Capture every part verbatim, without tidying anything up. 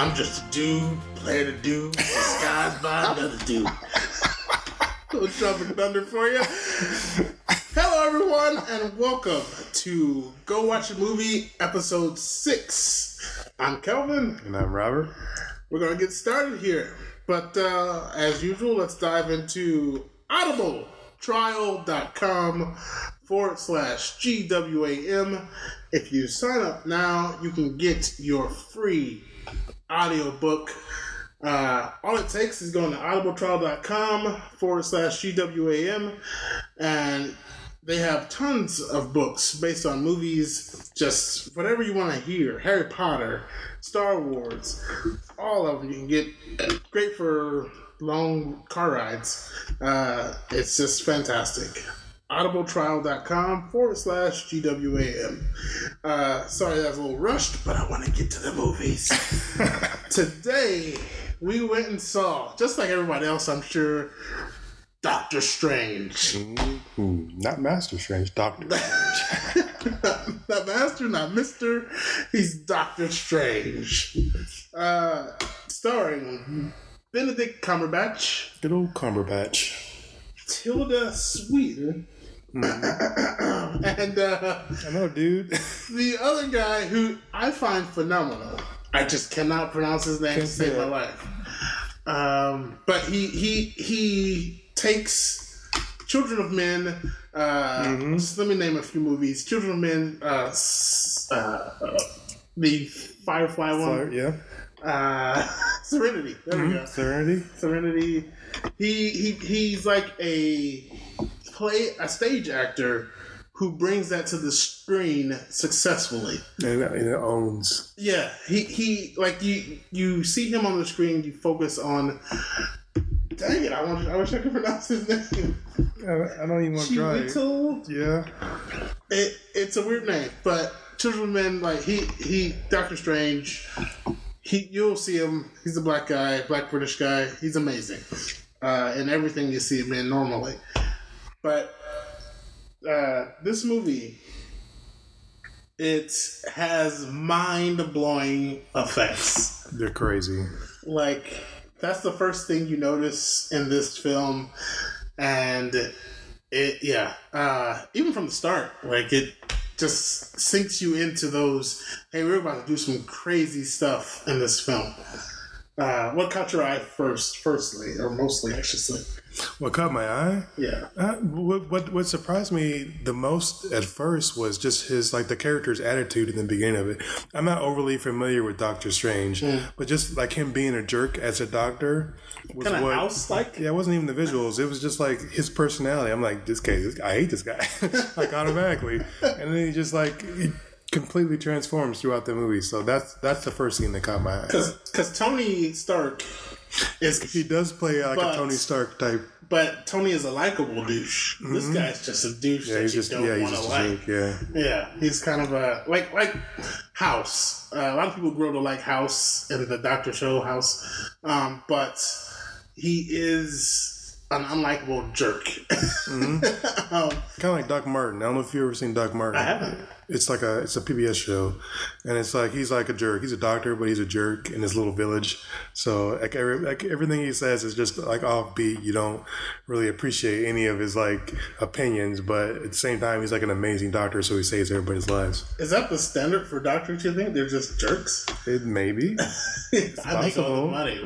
I'm just a dude, playing a dude, disguised by another dude. Little Tropic Thunder for you. Hello, everyone, and welcome to Go Watch a Movie, episode six. I'm Kelvin. And I'm Robert. We're going to get started here. But uh, as usual, let's dive into audibletrial.com forward slash GWAM. If you sign up now, you can get your free audiobook. Uh, all it takes is going to audibletrial.com forward slash GWAM, and they have tons of books based on movies, just whatever you want to hear. Harry Potter, Star Wars, all of them you can get. Great for long car rides. Uh, it's just fantastic. audibletrial.com forward slash GWAM. Uh, sorry that was a little rushed, but I want to get to the movies. Today, we went and saw, just like everybody else, I'm sure, Doctor Strange. Mm-hmm. Not Master Strange, Doctor Strange. not, not Master, not Mister He's Doctor Strange. Uh, starring Benedict Cumberbatch. Good old Cumberbatch. Tilda Swinton. Mm. and uh, I know, dude. The other guy who I find phenomenal. I just cannot pronounce his name to save my life. Um, but he he he takes Children of Men. Uh, mm-hmm. Just let me name a few movies. Children of Men. Uh, uh, uh, the Firefly one. Fire, yeah. Uh, Serenity. There mm-hmm. we go. Serenity. Serenity. He he he's like a play a stage actor who brings that to the screen successfully. And it owns. Yeah, he he like you you see him on the screen. You focus on. Dang it! I want. I wish I could pronounce his name. I, I don't even want to try. Chiwetel? Yeah. It it's a weird name, but Children of Men, like he he Doctor Strange. He you'll see him. He's a black guy, black British guy. He's amazing, uh, in everything you see him in normally. But uh, this movie, it has mind-blowing effects. They're crazy. Like, that's the first thing you notice in this film. And it, yeah, uh, even from the start, like, it just sinks you into those, hey, we're about to do some crazy stuff in this film. Uh, what caught your eye first, firstly, or mostly, I should say? What caught my eye? Yeah. Uh, what, what what surprised me the most at first was just his, like, the character's attitude in the beginning of it. I'm not overly familiar with Doctor Strange, mm. but just, like, him being a jerk as a doctor. Kind of house-like? Yeah, it wasn't even the visuals. It was just, like, his personality. I'm like, this guy, this, I hate this guy. Like, automatically. And then he just, like... He, completely transforms throughout the movie, so that's that's the first thing that caught my eye. Because Tony Stark is he does play like but, a Tony Stark type, but Tony is a likable douche. Mm-hmm. This guy's just a douche. Yeah, that he's you just don't yeah, want he's to just like. a joke, yeah, yeah, he's kind of a like like House. Uh, a lot of people grow to like House and the Doctor Show House, um, but he is an unlikable jerk. Mm-hmm. um, kind of like Doc Martin. I don't know if you've ever seen Doc Martin. I haven't. It's like a it's a P B S show, and it's like he's like a jerk. He's a doctor, but he's a jerk in his little village. So like, every, like everything he says is just like offbeat. You don't really appreciate any of his like opinions, but at the same time, he's like an amazing doctor, so he saves everybody's lives. Is that the standard for doctors? You think they're just jerks? It maybe. It's I make all the money.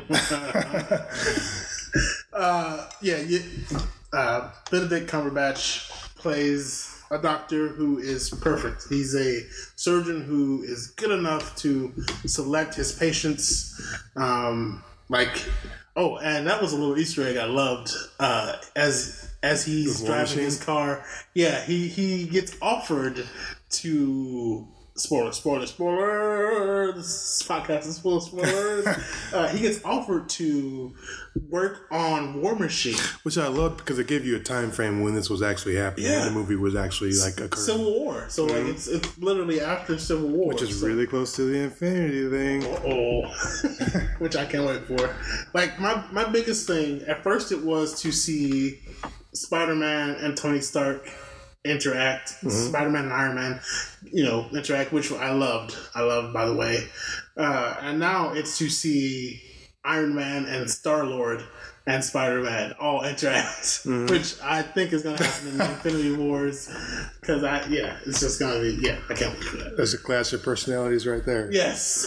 uh, yeah, you, uh, Benedict Cumberbatch plays a doctor who is perfect. He's a surgeon who is good enough to select his patients. Um, like, oh, and that was a little Easter egg I loved. Uh, as as he's driving his car, yeah, he he gets offered to. Spoiler, spoiler, spoiler. This podcast is full of spoilers. uh, he gets offered to work on War Machine, which I loved because it gave you a time frame when this was actually happening. Yeah. When the movie was actually like occurring. Civil War. So mm-hmm. like it's it's literally after Civil War, which is so. really close to the Infinity thing. Oh, which I can't wait for. Like my my biggest thing at first it was to see Spider-Man and Tony Stark interact. Mm-hmm. Spider-Man and Iron Man, you know, interact, which I loved. I loved, by the way. Uh, and now it's to see Iron Man and Star-Lord and Spider-Man all interact, mm-hmm. which I think is going to happen in the Infinity Wars. Because, I yeah, it's just going to be, yeah, I can't wait for that. There's a clash of personalities right there. Yes.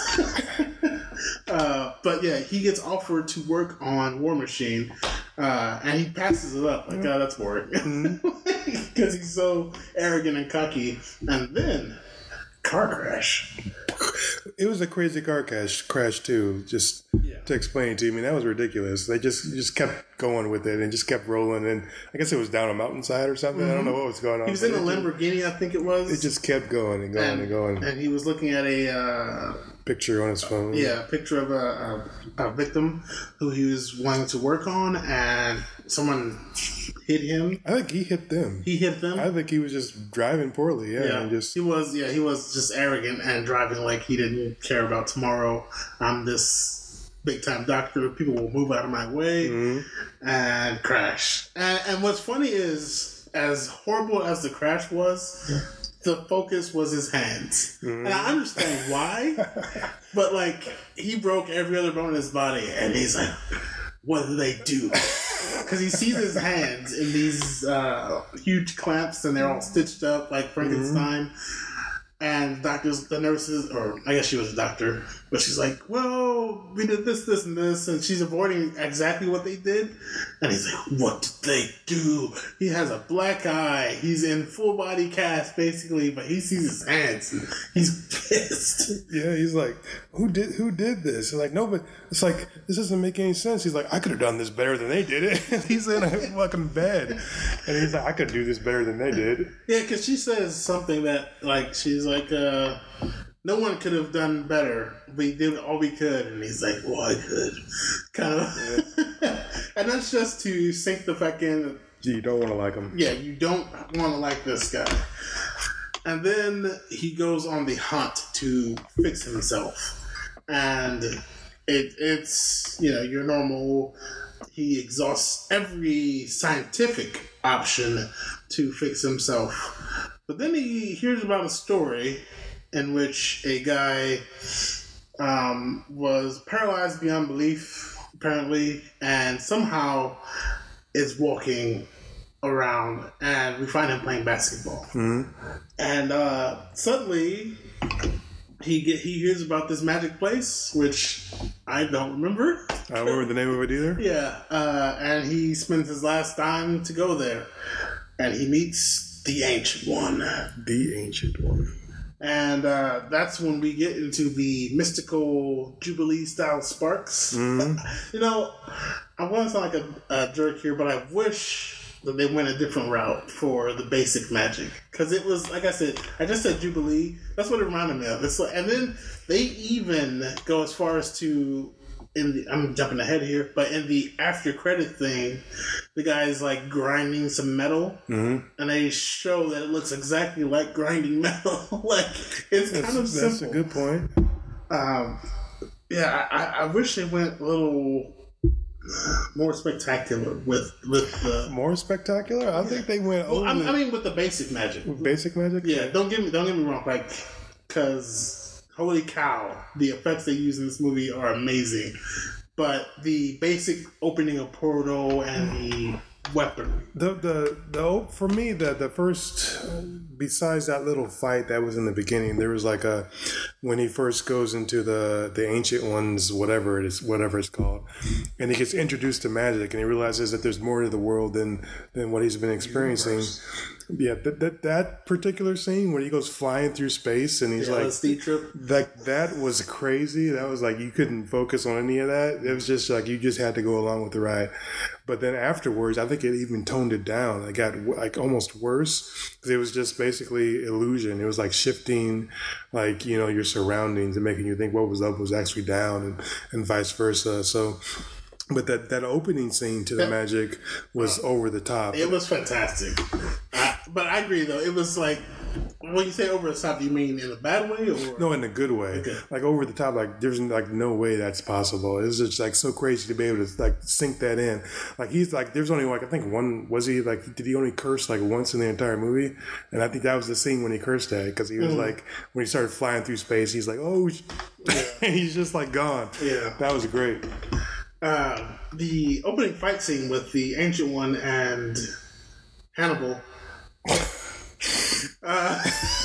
uh, but, yeah, he gets offered to work on War Machine, uh, and he passes it up. Like, oh, that's boring. Because mm-hmm. he's so arrogant and cocky. And then, car crash. It was a crazy car crash, crash too. Just yeah. to explain to you, I mean, that was ridiculous. They just just kept going with it and just kept rolling. And I guess it was down a mountainside or something. Mm-hmm. I don't know what was going on. He was in a Lamborghini, just, I think it was. It just kept going and going and, and going. And he was looking at a uh, picture on his phone. Yeah, a picture of a, a, a victim who he was wanting to work on, and someone hit him. I think he hit them. He hit them? I think he was just driving poorly, yeah. yeah. And just he was yeah, he was just arrogant and driving like he didn't care about tomorrow. I'm this big time doctor. People will move out of my way mm-hmm. and crash. And, and what's funny is, as horrible as the crash was, the focus was his hands. Mm-hmm. And I understand why, but like, he broke every other bone in his body, and he's like, what do they do? Because he sees his hands in these uh, huge clamps, and they're all stitched up like Frankenstein. Mm-hmm. And doctors, the nurses, or I guess she was a doctor, but she's like, well, we did this, this, and this. And she's avoiding exactly what they did. And he's like, what did they do? He has a black eye. He's in full body cast, basically, but he sees his hands. And he's pissed. Yeah, he's like, who did who did this? And like, no, but it's like, this doesn't make any sense. He's like, I could have done this better than they did it. He's in a fucking bed. And he's like, I could do this better than they did. Yeah, because she says something that, like, she's like, uh, no one could have done better. We did all we could. And he's like, well, I could. Kind of. Yeah. And that's just to sink the fact in. You don't want to like him. Yeah, you don't want to like this guy. And then he goes on the hunt to fix himself. And it, it's, you know, your normal, he exhausts every scientific option to fix himself. But then he hears about a story in which a guy um, was paralyzed beyond belief, apparently, and somehow is walking around, and we find him playing basketball. Mm-hmm. And uh, suddenly, he get, he hears about this magic place, which I don't remember. I don't remember the name of it either. Yeah, uh, and he spends his last dime to go there, and he meets the Ancient One. The Ancient One. And uh, that's when we get into the mystical Jubilee-style sparks. Mm-hmm. You know, I want to sound like a, a jerk here, but I wish that they went a different route for the basic magic. Because it was, like I said, I just said Jubilee. That's what it reminded me of. It's like, and then they even go as far as to, in the, I'm jumping ahead here, but in the after credit thing, the guy's like grinding some metal, mm-hmm. and they show that it looks exactly like grinding metal. Like, it's that's, kind of simple. That's a good point. Um, yeah, I, I wish they went a little more spectacular with with the more spectacular. I yeah. think they went. Well, I, I mean, with the basic magic. With basic magic. Yeah, don't get me don't get me wrong. Like, because holy cow, the effects they use in this movie are amazing. But the basic opening a portal and the weaponry. The the the for me the the first, besides that little fight that was in the beginning, there was like a when he first goes into the the Ancient Ones, whatever it is, whatever it's called, and he gets introduced to magic, and he realizes that there's more to the world than than what he's been experiencing. Universe. Yeah, that, that that particular scene where he goes flying through space and he's yeah, like, the speed trip. That that was crazy. That was like you couldn't focus on any of that. It was just like you just had to go along with the ride. But then afterwards, I think it even toned it down. It got like almost worse because it was just basically illusion. It was like shifting, like you know, your surroundings and making you think what was up was actually down, and, and vice versa. So. But that, that opening scene to the magic was over the top. It was fantastic. I, but I agree, though. It was like, when you say over the top, do you mean in a bad way or no, in a good way? Okay. Like over the top, like there's like no way that's possible. It's just like so crazy to be able to like sink that in. Like he's like there's only like I think one was he like did he only curse like once in the entire movie? And I think that was the scene when he cursed at because he was mm. like when he started flying through space, he's like oh, yeah. He's just like gone. Yeah, that was great. Uh, the opening fight scene with the Ancient One and Hannibal. uh,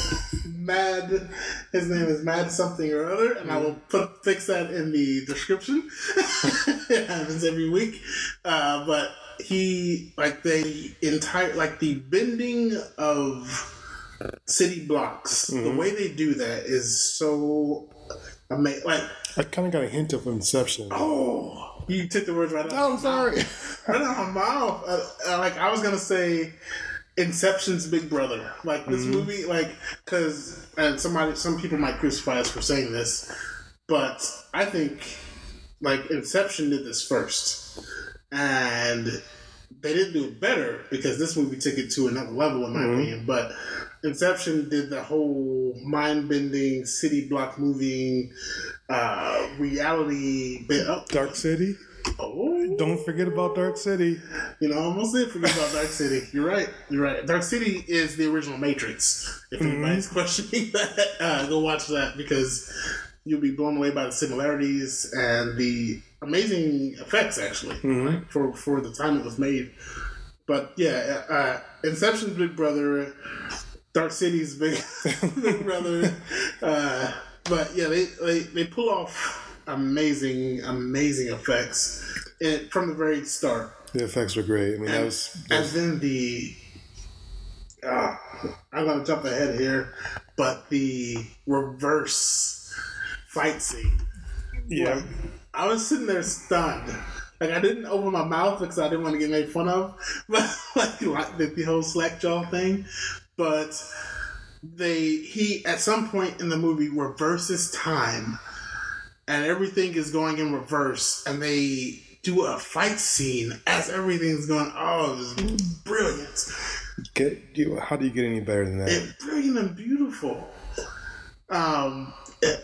Mad, his name is Mad something or other, and I will put fix that in the description. It happens every week, uh, but he like the entire like the bending of city blocks. Mm-hmm. The way they do that is so amazing. Like I kind of got a hint of Inception. Oh. You took the words right out. Oh, I'm sorry. Right out of my mouth. Uh, uh, like I was gonna say, Inception's Big Brother. Like this mm-hmm. movie, like because and somebody, some people might crucify us for saying this, but I think like Inception did this first, and they didn't do it better because this movie took it to another level, in my mm-hmm. opinion. But Inception did the whole mind-bending, city block moving. Uh, reality bit up. Dark City. Oh, don't forget about Dark City. You know, I almost did forget about Dark City. You're right. You're right. Dark City is the original Matrix. If mm-hmm. anybody's questioning that, uh, go watch that because you'll be blown away by the similarities and the amazing effects, actually, mm-hmm. like, for for the time it was made. But yeah, uh, Inception's Big Brother, Dark City's Big, big Brother. Uh, But yeah, they, they, they pull off amazing, amazing effects and from the very start. The effects were great. I mean, and, that was, that was... And then the... Uh, I'm going to jump ahead here, but the reverse fight scene. Yeah. Like, I was sitting there stunned. Like, I didn't open my mouth because I didn't want to get made fun of. But, like, like the, the whole slack jaw thing. But... They he at some point in the movie reverses time, and everything is going in reverse, and they do a fight scene as everything's going. Oh, it was brilliant! Get you? How do you get any better than that? It's brilliant and beautiful. Um, it,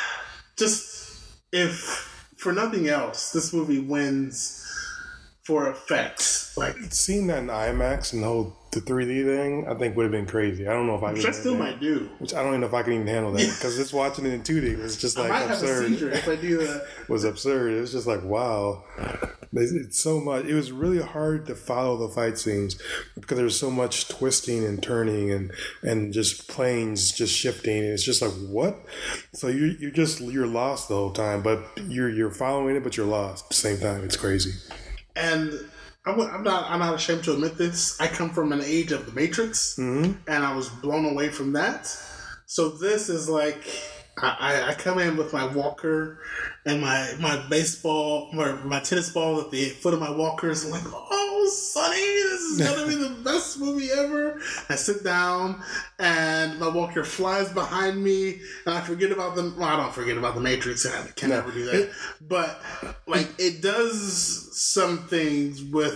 just if for nothing else, this movie wins for effects. Like seeing that in IMAX and the whole. The three D thing, I think would have been crazy. I don't know if I. Which I still might do. Which I don't even know if I can even handle that because just watching it in two D was just like I might absurd. Have a seizure if I do that. Was absurd. It was just like wow. It's so much. It was really hard to follow the fight scenes because there was so much twisting and turning and and just planes just shifting. And it's just like what? So you you're just you're lost the whole time, but you're you're following it, but you're lost at the same time. It's crazy. And. I'm not. I'm not ashamed to admit this. I come from an age of the Matrix, mm-hmm. and I was blown away from that. So this is like I, I come in with my walker and my my baseball, my, my tennis ball at the foot of my walkers. I'm like, oh, Sonny, this is gonna be the best movie ever. I sit down, and my walker flies behind me, and I forget about the. Well, I don't forget about the Matrix. I can never do that. But like, it does some things with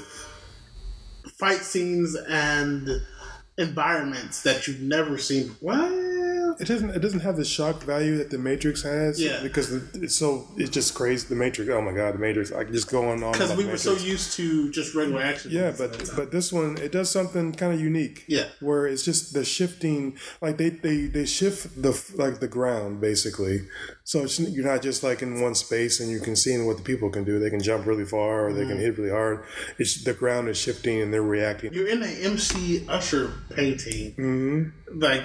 fight scenes and environments that you've never seen. What? It doesn't. It doesn't have the shock value that the Matrix has. Yeah. Because it's so. It's just crazy. The Matrix. Oh my god, the Matrix. I can just go on on. Because we were Matrix. so used to just regular action. Yeah, but but this one it does something kind of unique. Yeah. Where it's just the shifting. Like they they they shift the like the ground basically. So it's, you're not just like in one space and you can see what the people can do. They can jump really far or they mm. can hit really hard. It's the ground is shifting and they're reacting. You're in an M C Usher painting. Mm-hmm. Like.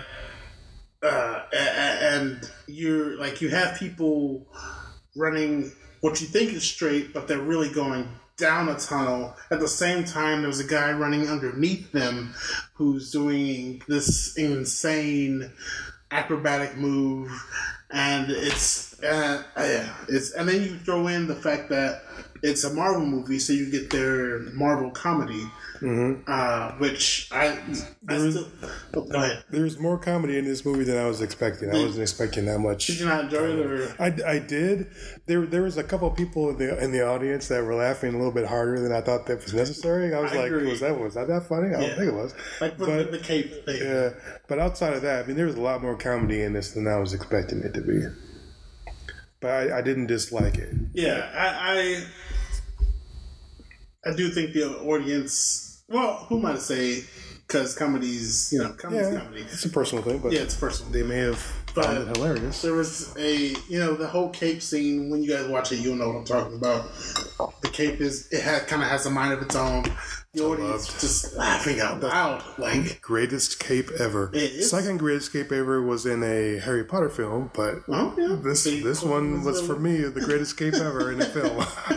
Uh, and you're like you have people running what you think is straight, but they're really going down a tunnel. At the same time, there's a guy running underneath them who's doing this insane acrobatic move, and it's Uh, yeah, it's and then you throw in the fact that it's a Marvel movie, so you get their Marvel comedy, mm-hmm. uh, which I, I was, still. Oh, go ahead. There's more comedy in this movie than I was expecting. I wasn't expecting that much. Did you not enjoy it? Or? I, I did. There there was a couple of people in the in the audience that were laughing a little bit harder than I thought that was necessary. I was I like, agree. was that was that that funny? I yeah. don't think it was. Like but, the, the cape thing. Yeah, but outside of that, I mean, there was a lot more comedy in this than I was expecting it to be. But I, I didn't dislike it. Yeah, I, I I do think the audience. Well, who am I to say? Because comedy's, you know, comedy's yeah, comedy. It's a personal thing, but yeah, it's personal. They may have found it hilarious. There was a, you know, the whole cape scene. When you guys watch it, you'll know what I'm talking about. The cape is it had kind of has a mind of its own. The audience just laughing out loud, like greatest cape ever. Second greatest cape ever was in a Harry Potter film, but oh, yeah. this See, this one was for me the greatest cape ever in a film.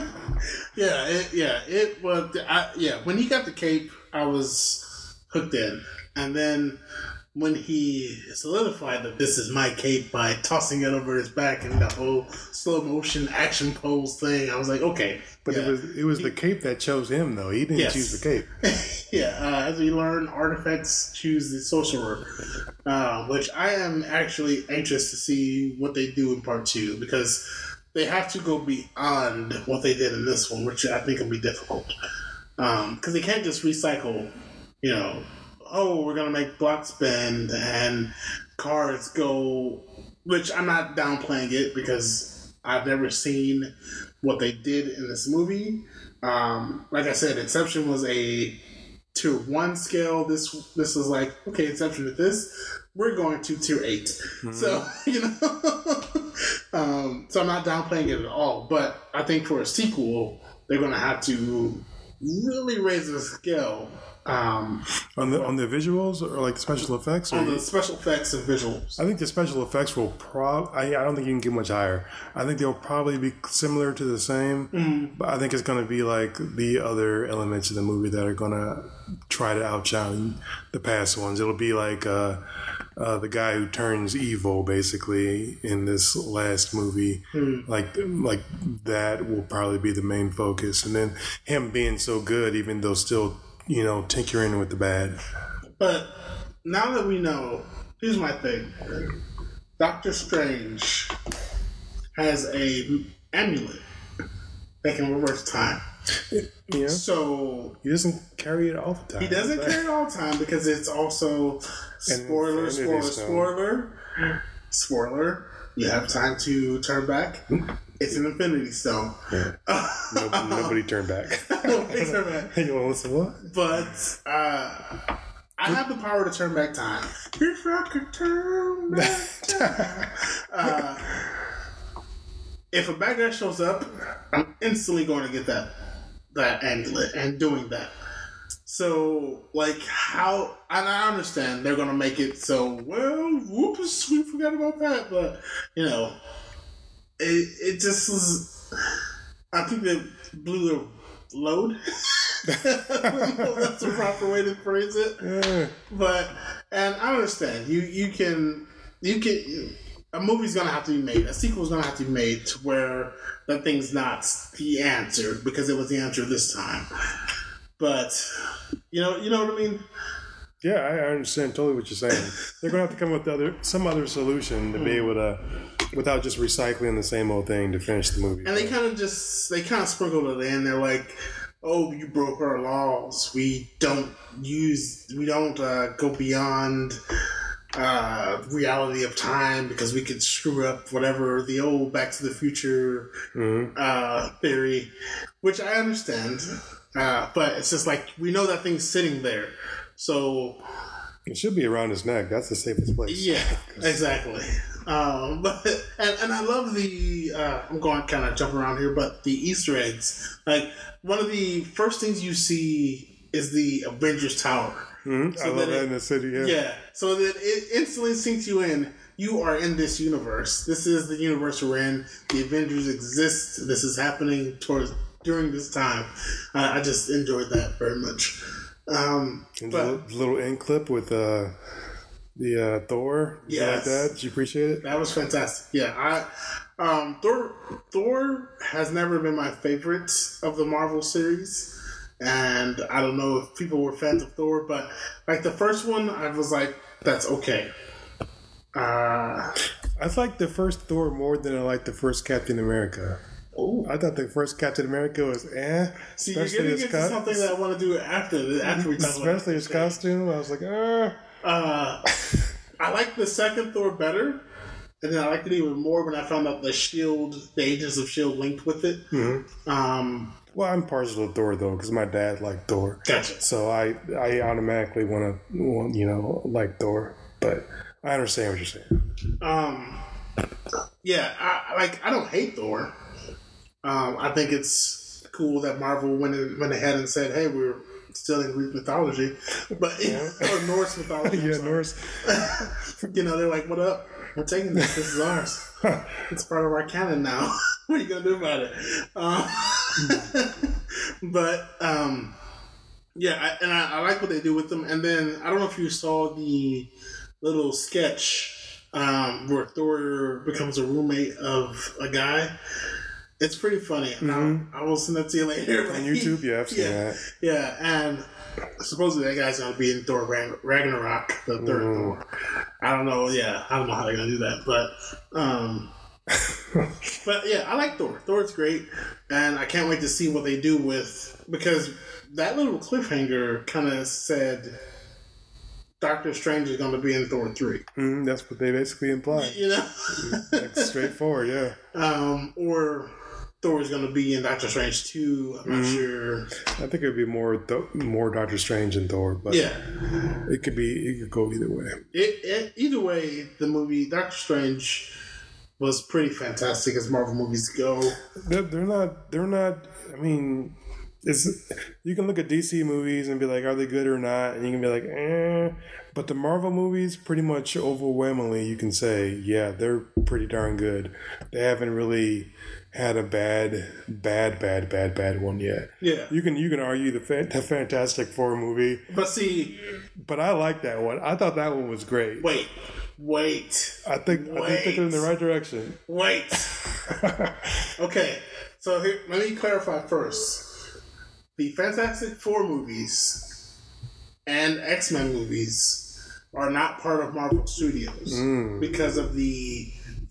yeah, it, yeah, it was. I, yeah, when he got the cape, I was hooked in, and then when he solidified that this is my cape by tossing it over his back and the whole slow motion action pose thing, I was like, okay. But yeah. it was it was he, the cape that chose him, though. He didn't yes. choose the cape. yeah, uh, as we learn, artifacts choose the sorcerer, uh, which I am actually anxious to see what they do in part two, because they have to go beyond what they did in this one, which I think will be difficult. Because um, they can't just recycle, you know, oh, we're going to make blocks bend and cars go, which I'm not downplaying it because I've never seen what they did in this movie. Um, like I said, Inception was a tier one scale. This this was like, okay, Inception at this, we're going to tier eight. Mm-hmm. So, you know, um, so I'm not downplaying it at all. But I think for a sequel, they're going to have to really raise the scale. Um, on the on the visuals or like the special effects? Or on the special effects and visuals. I think the special effects will probably, I don't think you can get much higher. I think they'll probably be similar to the same, mm-hmm. but I think it's going to be like the other elements of the movie that are going to try to outshine the past ones. It'll be like uh, uh, the guy who turns evil, basically, in this last movie. Mm-hmm. Like, like that will probably be the main focus. And then him being so good, even though still, you know, tinkering with the bad. But now that we know, here's my thing. Doctor Strange has a amulet that can reverse time. Yeah. So he doesn't carry it all the time. He doesn't right? carry it all the time because it's also spoiler, spoiler, spoiler, spoiler. You have time to turn back. It's an Infinity Stone. Yeah. nobody, nobody turned back. Nobody turned back. You want to listen to what? But uh, I have the power to turn back time. If I could turn back time. uh, if a bad guy shows up, I'm instantly going to get that that amulet and doing that. So, like, how... And I understand they're going to make it so, well, whoops, we forgot about that. But, you know... It it just was. I think they blew their load. That's the proper way to phrase it. Yeah. But and I understand you you can you can a movie's gonna have to be made. A sequel's gonna have to be made to where that thing's not the answer because it was the answer this time. But you know you know what I mean. Yeah, I understand totally what you're saying. They're going to have to come up with other, some other solution to be able to, without just recycling the same old thing to finish the movie. And they kind of just, they kind of sprinkled it in. They're like, oh, you broke our laws. We don't use, we don't uh, go beyond uh, reality of time because we could screw up whatever the old Back to the Future mm-hmm. uh, theory, which I understand. Uh, but it's just like, we know that thing's sitting there. So it should be around his neck. That's the safest place. Yeah, exactly. Um, but and, and I love the. Uh, I'm going kind of jump around here, but the Easter eggs. Like one of the first things you see is the Avengers Tower. Mm-hmm. So I love that, it, in the city. Yeah. Yeah. So that it instantly sinks you in. You are in this universe. This is the universe we're in. The Avengers exist. This is happening towards during this time. Uh, I just enjoyed that very much. Um, and but, the little end clip with uh, the uh, Thor. Did you like Yes. that? Did you appreciate it? That was fantastic. Yeah, I um, Thor Thor has never been my favorite of the Marvel series, and I don't know if people were fans of Thor, but like the first one, I was like, that's okay. Uh, I like the first Thor more than I like the first Captain America. Ooh. I thought the first Captain America was eh. See, you're getting into co- something that I want to do after after we talk especially about especially his costume. I was like, ah. Uh, I like the second Thor better, and then I liked it even more when I found out the Shield, the Agents of Shield, linked with it. Mm-hmm. Um, well, I'm partial to Thor though because my dad liked Thor. Gotcha. So I I automatically want to you know like Thor, but I understand what you're saying. Um, yeah, I like. I don't hate Thor. Um, I think it's cool that Marvel went in, went ahead and said, "Hey, we're stealing Greek mythology," but Yeah. or Norse mythology. yeah, Norse. You know, they're like, "What up? We're taking this. This is ours. It's part of our canon now. What are you gonna do about it?" Um, but um, yeah, I, and I, I like what they do with them. And then I don't know if you saw the little sketch um, where Thor becomes a roommate of a guy. It's pretty funny. Mm-hmm. I, I will send that to you later. On YouTube, yeah, I've seen yeah, that. Yeah, and supposedly that guy's going to be in Thor Ragnarok, the third Mm. Thor. I don't know. Yeah, I don't know how they're going to do that, but um, but yeah, I like Thor. Thor's great, and I can't wait to see what they do with because that little cliffhanger kind of said Doctor Strange is going to be in Thor three. Mm, that's what they basically implied. You know, like, straightforward, yeah. Um, or Thor is going to be in Doctor Strange two. I'm not mm-hmm. sure. I think it would be more th- more Doctor Strange than Thor, but yeah, it could be it could go either way. It, it, either way, the movie Doctor Strange was pretty fantastic as Marvel movies go. They're, they're not. They're not. I mean, it's you can look at D C movies and be like, are they good or not? And you can be like, eh. But the Marvel movies, pretty much overwhelmingly, you can say, yeah, they're pretty darn good. They haven't really had a bad, bad, bad, bad, bad one yet. Yeah, you can you can argue the, fa- the Fantastic Four movie, but see, but I like that one. I thought that one was great. Wait, wait. I think wait. I think they're in the right direction. Wait. Okay, so here, let me clarify first. The Fantastic Four movies and X-Men movies are not part of Marvel Studios mm. because of the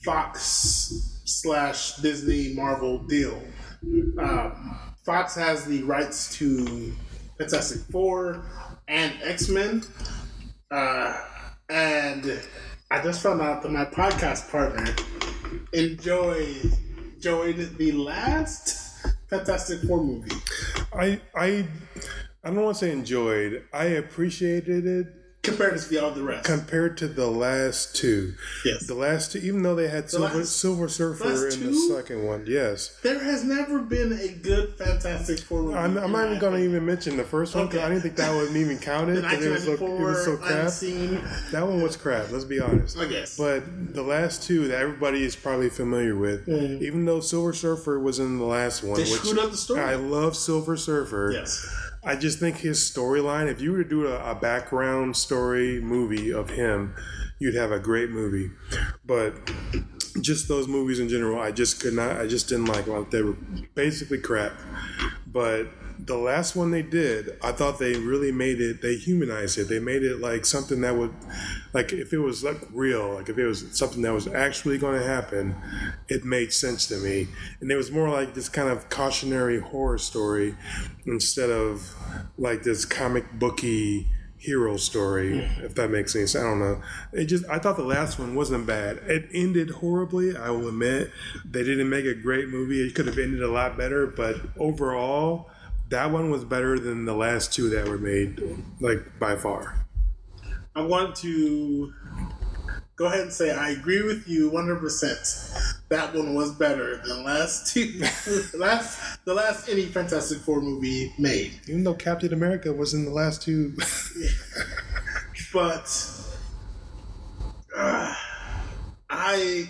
Fox slash Disney Marvel deal. Um, Fox has the rights to Fantastic Four and X-Men. Uh, and I just found out that my podcast partner enjoyed, enjoyed the last Fantastic Four movie. I I I don't want to say enjoyed. I appreciated it. Compared to the other rest. Compared to the last two. Yes. The last two, even though they had Silver, last, Silver Surfer in two? the second one, yes. There has never been a good Fantastic Four movie. I'm, I'm not even going to even mention the first one because okay. I didn't think that was even counted because it was so, it was so crap. Unseen. That one was crap, let's be honest. I guess. But the last two that everybody is probably familiar with, mm. even though Silver Surfer was in the last one, they which screwed up the story. I love Silver Surfer. Yes. I just think his storyline, if you were to do a, a background story movie of him, you'd have a great movie. But just those movies in general, I just could not, I just didn't like them. They were basically crap. But the last one they did, I thought they really made it, they humanized it. They made it like something that would, like if it was like real, like if it was something that was actually going to happen, it made sense to me. And it was more like this kind of cautionary horror story instead of like this comic booky hero story, if that makes sense. I don't know. It just, I thought the last one wasn't bad. It ended horribly, I will admit. They didn't make a great movie. It could have ended a lot better, but overall, that one was better than the last two that were made, like, by far. I want to go ahead and say I agree with you one hundred percent. That one was better than the last two, last the last any Fantastic Four movie made. Even though Captain America was in the last two. But uh, I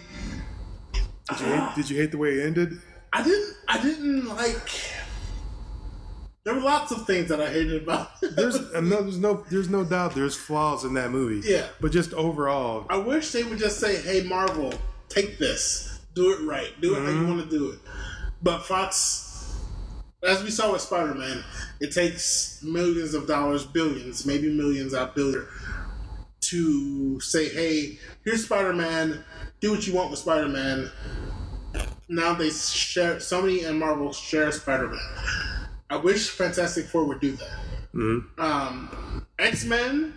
did you, hate, did you hate the way it ended? I didn't. I didn't like. There were lots of things that I hated about it. There's no, there's no, there's no doubt there's flaws in that movie. Yeah. But just overall, I wish they would just say, "Hey, Marvel, take this, do it right, do it mm-hmm. how you want to do it." But Fox, as we saw with Spider-Man, it takes millions of dollars, billions, maybe millions out billion, to say, "Hey, here's Spider-Man. Do what you want with Spider-Man." Now they share, Sony and Marvel share Spider-Man. I wish Fantastic Four would do that. Mm-hmm. Um, X-Men,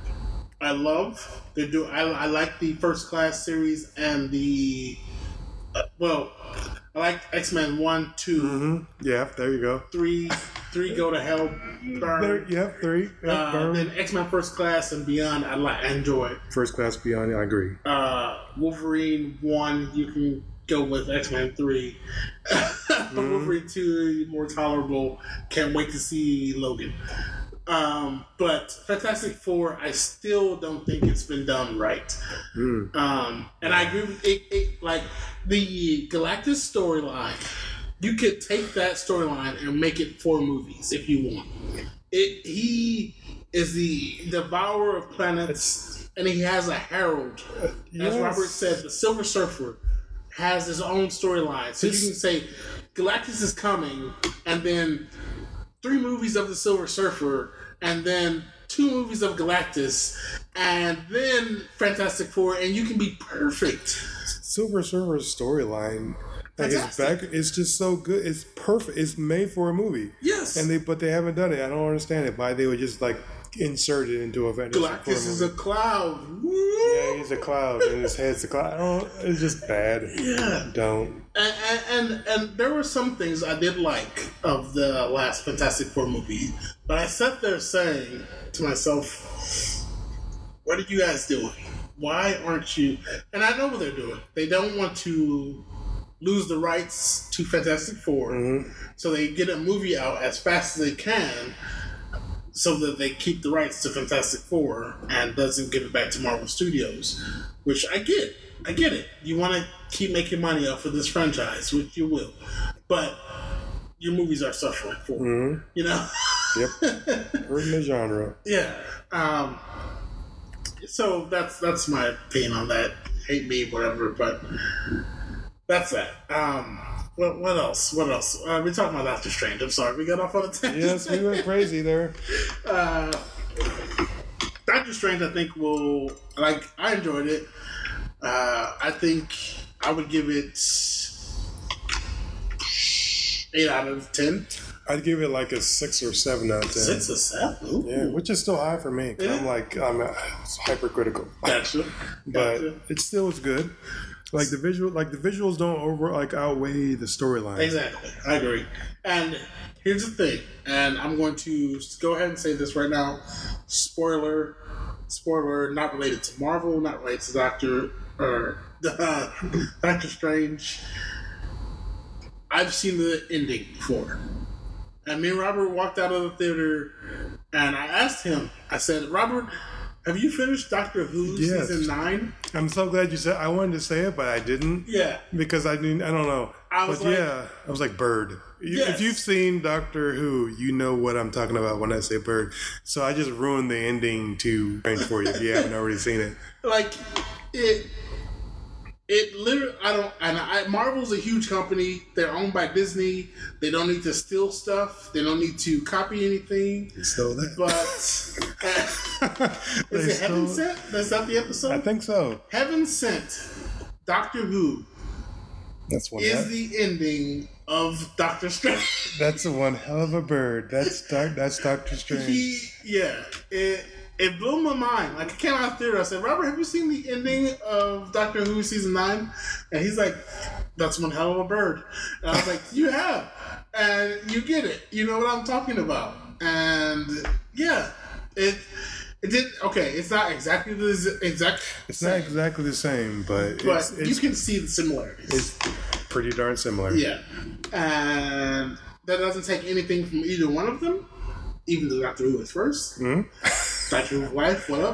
I love. They do. I, I like the First Class series and the uh, well, I like X-Men one, two. Mm-hmm. Yeah, there you go. Three, three go to hell. Burn. There, yeah, three. Yeah, uh, burn. Then X-Men First Class and Beyond. I like. I enjoy. First Class Beyond. I agree. Uh, Wolverine one. You can go with X-Men three. But mm. Wolverine two, more tolerable. Can't wait to see Logan. Um, but Fantastic Four, I still don't think it's been done right. Mm. Um, and I agree with it, it. Like, the Galactus storyline, you could take that storyline and make it four movies if you want. It He is the devourer of planets, and he has a herald. Yes. As Robert said, the Silver Surfer has his own storyline. So this, you can say Galactus is coming, and then three movies of the Silver Surfer, and then two movies of Galactus, and then Fantastic Four, and you can be perfect. Silver Surfer's storyline, like his back, it's just so good. It's perfect. It's made for a movie. Yes, and they but they haven't done it. I don't understand it. Why they would just like insert it into a Fantastic Four movie. Galactus is a cloud. Woo! Yeah, he's a cloud, and his head's a cloud. I don't, it's just bad. Yeah, don't. And, and and there were some things I did like of the last Fantastic Four movie, but I sat there saying to myself, "What are you guys doing? Why aren't you?" And I know what they're doing. They don't want to lose the rights to Fantastic Four, mm-hmm. so they get a movie out as fast as they can, so that they keep the rights to Fantastic Four and doesn't give it back to Marvel Studios, which I get. I get it. You want to keep making money off of this franchise, which you will, but your movies are suffering for mm-hmm. you know. Yep, hurting the genre. Yeah. Um, so that's that's my opinion on that. Hate me, whatever, but that's that. Um, what what else? What else? Uh, we talked about Doctor Strange. I'm sorry, we got off on a tangent. Yes, we went crazy there. Uh, Doctor Strange, I think will like. I enjoyed it. Uh, I think I would give it eight out of ten. I'd give it like a six or seven out of ten. Six or seven? Ooh. Yeah, which is still high for me. Yeah. I'm like, I'm uh, hypercritical. Gotcha. But gotcha. It still was good. Like the visual, like the visuals don't over like outweigh the storyline. Exactly, I agree. And here's the thing, and I'm going to go ahead and say this right now. Spoiler, spoiler, not related to Marvel, not related to Doctor or uh, Doctor Strange. I've seen the ending before. And me and Robert walked out of the theater, and I asked him, I said, Robert, have you finished Doctor Who yes. season nine? I'm so glad you said. I wanted to say it, but I didn't. Yeah, because I didn't. I don't know. I was but like, yeah, I was like Bird. Yes. If you've seen Doctor Who, you know what I'm talking about when I say Bird. So I just ruined the ending to Strange for you if you haven't already seen it. Like it. It literally, I don't, and I, Marvel's a huge company. They're owned by Disney. They don't need to steal stuff. They don't need to copy anything. They stole that. But uh, is it Heaven Sent? Is that the episode? I think so. Heaven Sent, Doctor Who. That's one. Is that. the ending of Doctor Strange? That's a one hell of a bird. That's doc, That's Doctor Strange. He, yeah. It, It blew my mind. Like, I came out of the theater. I said, Robert, have you seen the ending of Doctor Who season nine? And he's like, that's one hell of a bird. And I was like, you have. And you get it. You know what I'm talking about. And yeah, it it did. Okay, it's not exactly the exact. It's same, not exactly the same, but but it's, you it's, can see the similarities. It's pretty darn similar. Yeah, and that doesn't take anything from either one of them. Even though Doctor Who was first. Mm-hmm. Doctor Who's wife, what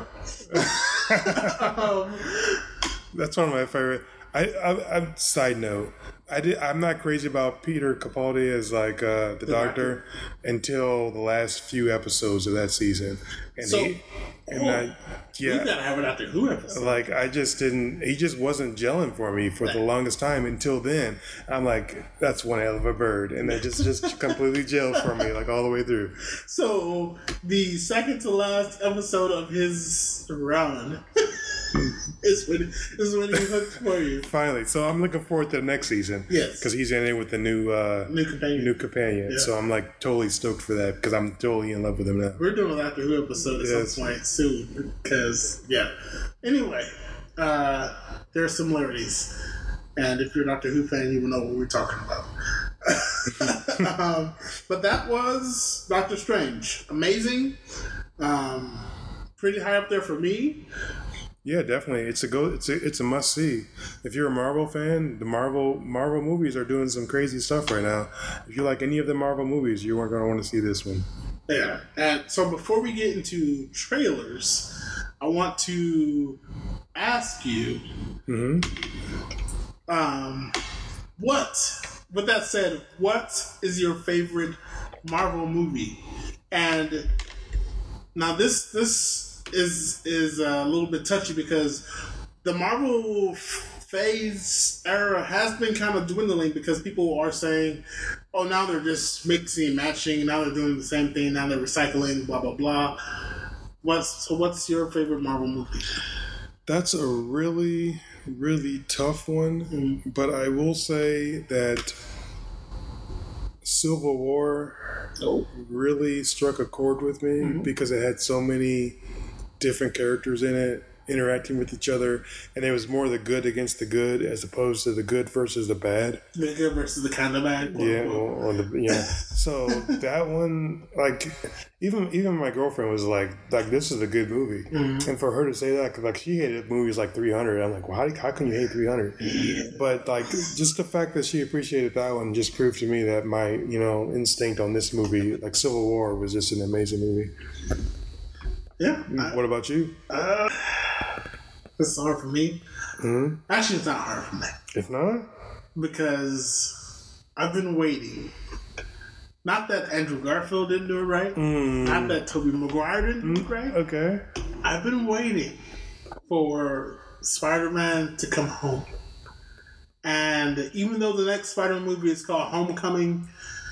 up? um, That's one of my favorite. I, I, I side note. I did. I'm not crazy about Peter Capaldi as like uh, the, the doctor, doctor until the last few episodes of that season, and so, he, and oh, I, yeah, we gotta have an Doctor Who episode. Like I just didn't. He just wasn't gelling for me for the longest time. Until then, I'm like, that's one hell of a bird, and it just just completely gelled for me, like all the way through. So the second to last episode of his run. Is when is when he hooked for you. Finally, so I'm looking forward to the next season. Yes, because he's in it with the new uh, new companion. New companion. Yeah. So I'm like totally stoked for that because I'm totally in love with him now. We're doing an Doctor Who episode at yes. some point soon because yeah. Anyway, uh, there are similarities, and if you're a Doctor Who fan, you will know what we're talking about. um, but that was Doctor Strange. Amazing. Um, pretty high up there for me. Yeah, definitely. It's a go. It's a, it's a must see. If you're a Marvel fan, the Marvel Marvel movies are doing some crazy stuff right now. If you like any of the Marvel movies, you aren't going to want to see this one. Yeah, and so before we get into trailers, I want to ask you, mm-hmm. um, what? With that said, what is your favorite Marvel movie? And now this this. is is a little bit touchy because the Marvel phase era has been kind of dwindling because people are saying, oh, now they're just mixing and matching, now they're doing the same thing, now they're recycling, blah, blah, blah. What's, so what's your favorite Marvel movie? That's a really, really tough one, mm-hmm. but I will say that Civil War oh. really struck a chord with me mm-hmm. because it had so many different characters in it interacting with each other, and it was more the good against the good as opposed to the good versus the bad. The good versus the kind of bad. Yeah, or, or the, yeah. So that one, like, even even my girlfriend was like, like this is a good movie, mm-hmm. and for her to say that, cause like she hated movies like three hundred, I'm like, well, how, how can you hate three hundred? Yeah. But like, just the fact that she appreciated that one just proved to me that my you know instinct on this movie, like Civil War, was just an amazing movie. Yeah. What about you? Uh, it's hard for me. Mm-hmm. Actually, it's not hard for me. If not? Because I've been waiting. Not that Andrew Garfield didn't do it right. Mm. Not that Tobey Maguire didn't do it right. Okay. I've been waiting for Spider-Man to come home. And even though the next Spider-Man movie is called Homecoming,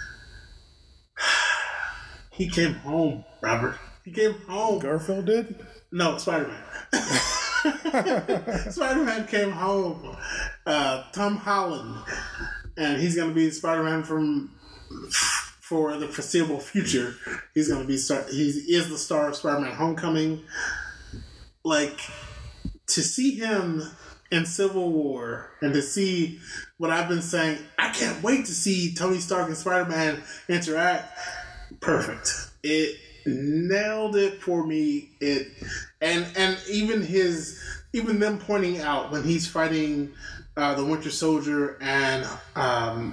he came home, Robert. He came home. Garfield did? No, Spider-Man. Spider-Man came home. Uh, Tom Holland. And he's going to be Spider-Man from for the foreseeable future. He's going to be star- he is the star of Spider-Man Homecoming. Like, to see him in Civil War and to see what I've been saying, I can't wait to see Tony Stark and Spider-Man interact. Perfect. It nailed it for me. It and and even his even them pointing out when he's fighting uh, the Winter Soldier and um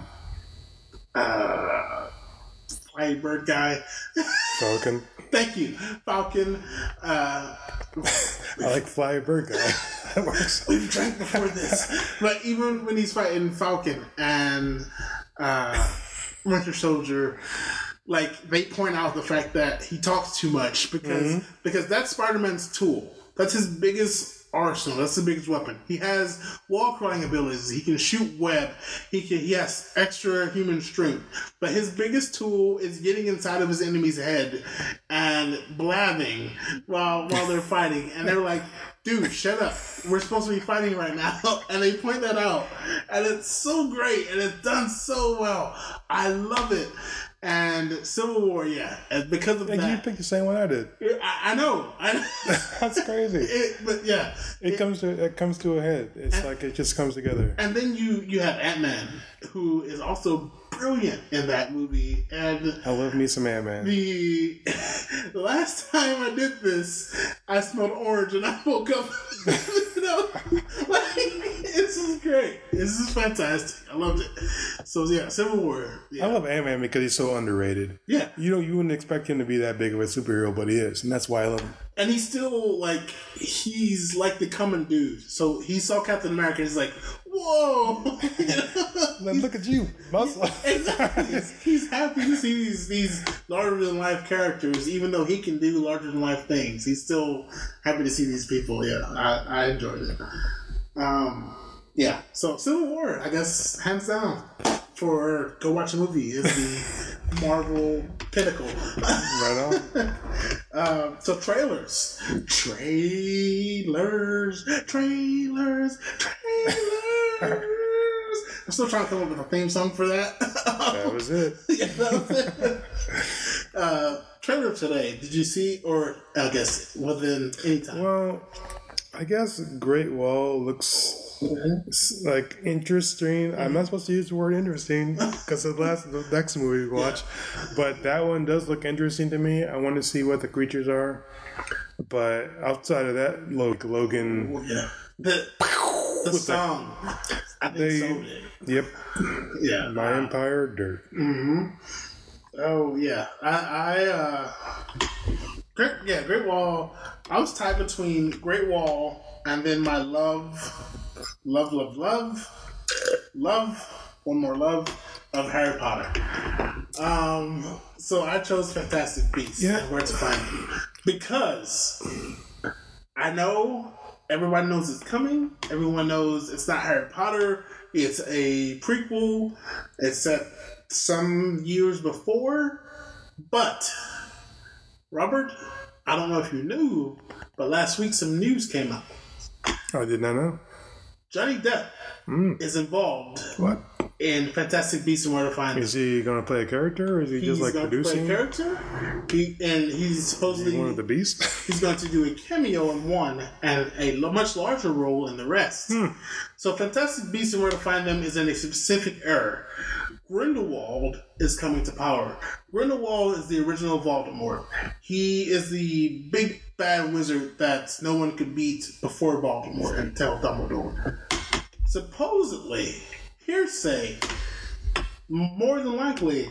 uh Fly Bird guy Falcon. Thank you, Falcon. Uh, I like Fly Bird guy. That works. We've drank before this, but even when he's fighting Falcon and uh, Winter Soldier. Like, they point out the fact that he talks too much because mm-hmm. because that's Spider-Man's tool. That's his biggest arsenal. That's the biggest weapon. He has wall crawling abilities. He can shoot web. He can. He has extra human strength. But his biggest tool is getting inside of his enemy's head and blabbing while while they're fighting. And they're like, dude, shut up. We're supposed to be fighting right now. And they point that out. And it's so great. And it's done so well. I love it. And Civil War, yeah, and because of yeah, that, you picked the same one I did. I, I know, I, that's crazy. It, but yeah, it, it comes to it comes to a head. It's and, like it just comes together. And then you you have Ant-Man, who is also brilliant in that movie. And I love me some Ant-Man. The, the last time I did this, I smelled orange, and I woke up. You know, like This is great. This is fantastic. I loved it. So yeah, Civil War. Yeah. I love Ant-Man because he's so underrated. Yeah. You know, you wouldn't expect him to be that big of a superhero, but he is, and that's why I love him. And he's still like, he's like the coming dude. So he saw Captain America and he's like, whoa. Then look at you, muscle. Exactly. He's, he's happy to see these, these larger than life characters, even though he can do larger than life things. He's still happy to see these people. Yeah, I, I enjoyed it. Um, yeah, so Civil War, I guess, hands down, for go watch a movie is the Marvel pinnacle. Right on. Um, so trailers, trailers, trailers, trailers. I'm still trying to come up with a theme song for that. That was it. Yeah, that was it. Uh, trailer today. Did you see, or I guess within any time? Well, I guess Great Wall looks mm-hmm. like interesting. Mm-hmm. I'm not supposed to use the word interesting because the last, the next movie we watch, yeah. But that one does look interesting to me. I want to see what the creatures are. But outside of that, Logan, yeah, the the song, that? I think they, so did. Yep, yeah, My uh, Empire Dirt. Mm-hmm. Oh yeah, I, I uh, Great, yeah, Great Wall. I was tied between Great Wall and then my love, love, love, love, love, one more love of Harry Potter. Um, so I chose Fantastic Beasts yeah. and Where to Find Them because I know everybody knows it's coming. Everyone knows it's not Harry Potter. It's a prequel. It's set some years before, but Robert, I don't know if you knew, but last week some news came out. I did not know. Johnny Depp mm. is involved. What? In Fantastic Beasts and Where to Find Them. Is he going to play a character, or is he he's just like going producing? To play a character. He and he's supposedly one of the Beasts. He's going to do a cameo in one and a much larger role in the rest. Hmm. So Fantastic Beasts and Where to Find Them is in a specific era. Grindelwald is coming to power. Grindelwald is the original Voldemort. He is the big bad wizard that no one could beat before Voldemort until Dumbledore. Supposedly, hearsay, more than likely,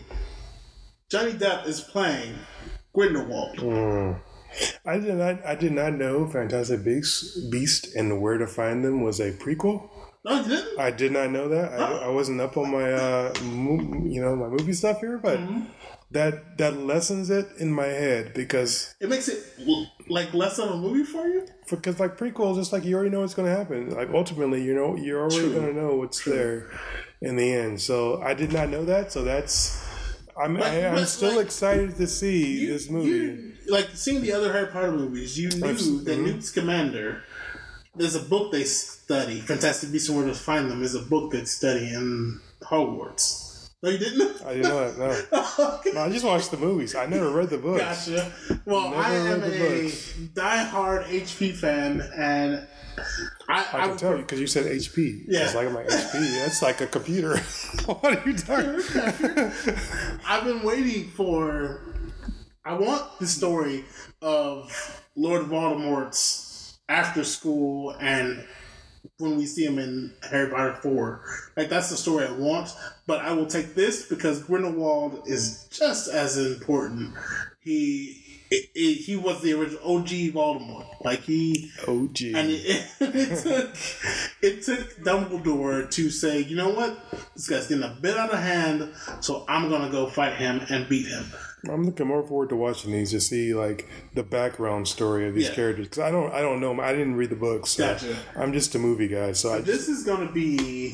Johnny Depp is playing Grindelwald. Mm. I did not. I did not know Fantastic Beasts, Beast and Where to Find Them was a prequel. No, you didn't? I did not know that. Oh. I, I wasn't up on my, uh, mo- you know, my movie stuff here, but mm-hmm. that that lessens it in my head because it makes it like less of a movie for you. Because like prequels, it's like you already know what's going to happen. Like ultimately, you know, you're already going to know what's True. There in the end. So I did not know that. So that's. I'm but, I, I'm but, still like, excited to see you, this movie. You, like seeing the other Harry Potter movies, you knew mm-hmm. that Newt Scamander. There's a book they study. Fantastic Beasts and Where to Find Them is a book they study in Hogwarts. No, you didn't? I didn't know that, no. Okay. No, I just watched the movies. I never read the books. Gotcha. Well, I am a diehard H P fan, and I, I, I can tell you because you said H P. Yeah. It's like my H P. That's like a computer. What are you talking about? I've been waiting for... I want the story of Lord Voldemort's after school and when we see him in Harry Potter four. Like, that's the story I want, but I will take this because Grindelwald is just as important. He it, it, he was the original O G Voldemort. Like, he... O G. And it, it, took, it took Dumbledore to say, you know what? This guy's getting a bit out of hand, so I'm going to go fight him and beat him. I'm looking more forward to watching these to see like the background story of these yeah. characters because I don't I don't know I didn't read the books. So gotcha. I'm just a movie guy, so, so I this just... is gonna be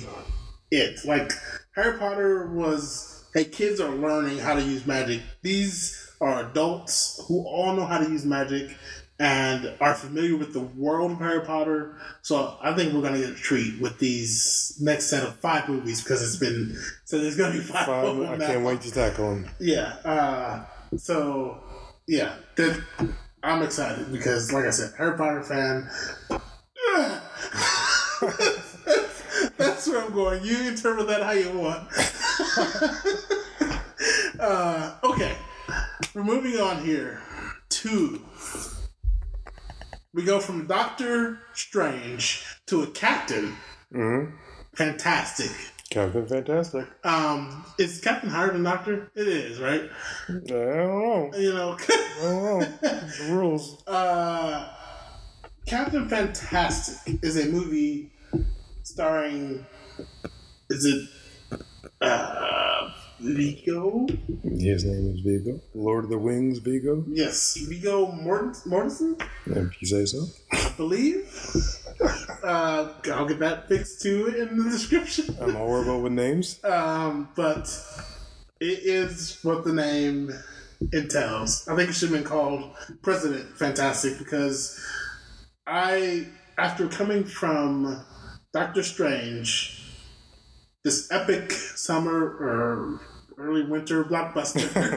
it. Like Harry Potter was, hey, kids are learning how to use magic. These are adults who all know how to use magic and are familiar with the world of Harry Potter. So I think we're gonna get a treat with these next set of five movies because it's been so there's gonna be five. five of them I now. can't wait to tackle them. Yeah. Uh, so yeah, that, I'm excited because, like I said, Harry Potter fan. That's where I'm going. You interpret that how you want. uh, okay, we're moving on here to. We go from Doctor Strange to a captain Mm-hmm. Fantastic. Captain Fantastic. Um, is Captain higher than Doctor? It is, right? I don't know. You know. I don't know. The rules. Uh, Captain Fantastic is a movie starring. Is it uh, Viggo? His name is Viggo. Lord of the Wings, Viggo. Yes, Viggo Mortensen. Mortensen? If you say so. I believe. Uh, I'll get that fixed too in the description. I'm horrible with names. Um, but it is what the name entails. I think it should have been called President Fantastic because I, after coming from Doctor Strange, this epic summer or early winter blockbuster,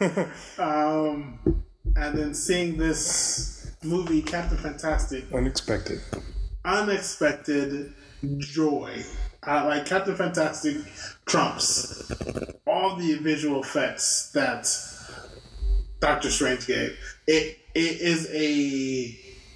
um, and then seeing this movie, Captain Fantastic, Unexpected. unexpected joy. Uh, like Captain Fantastic trumps all the visual effects that Doctor Strange gave. It it is a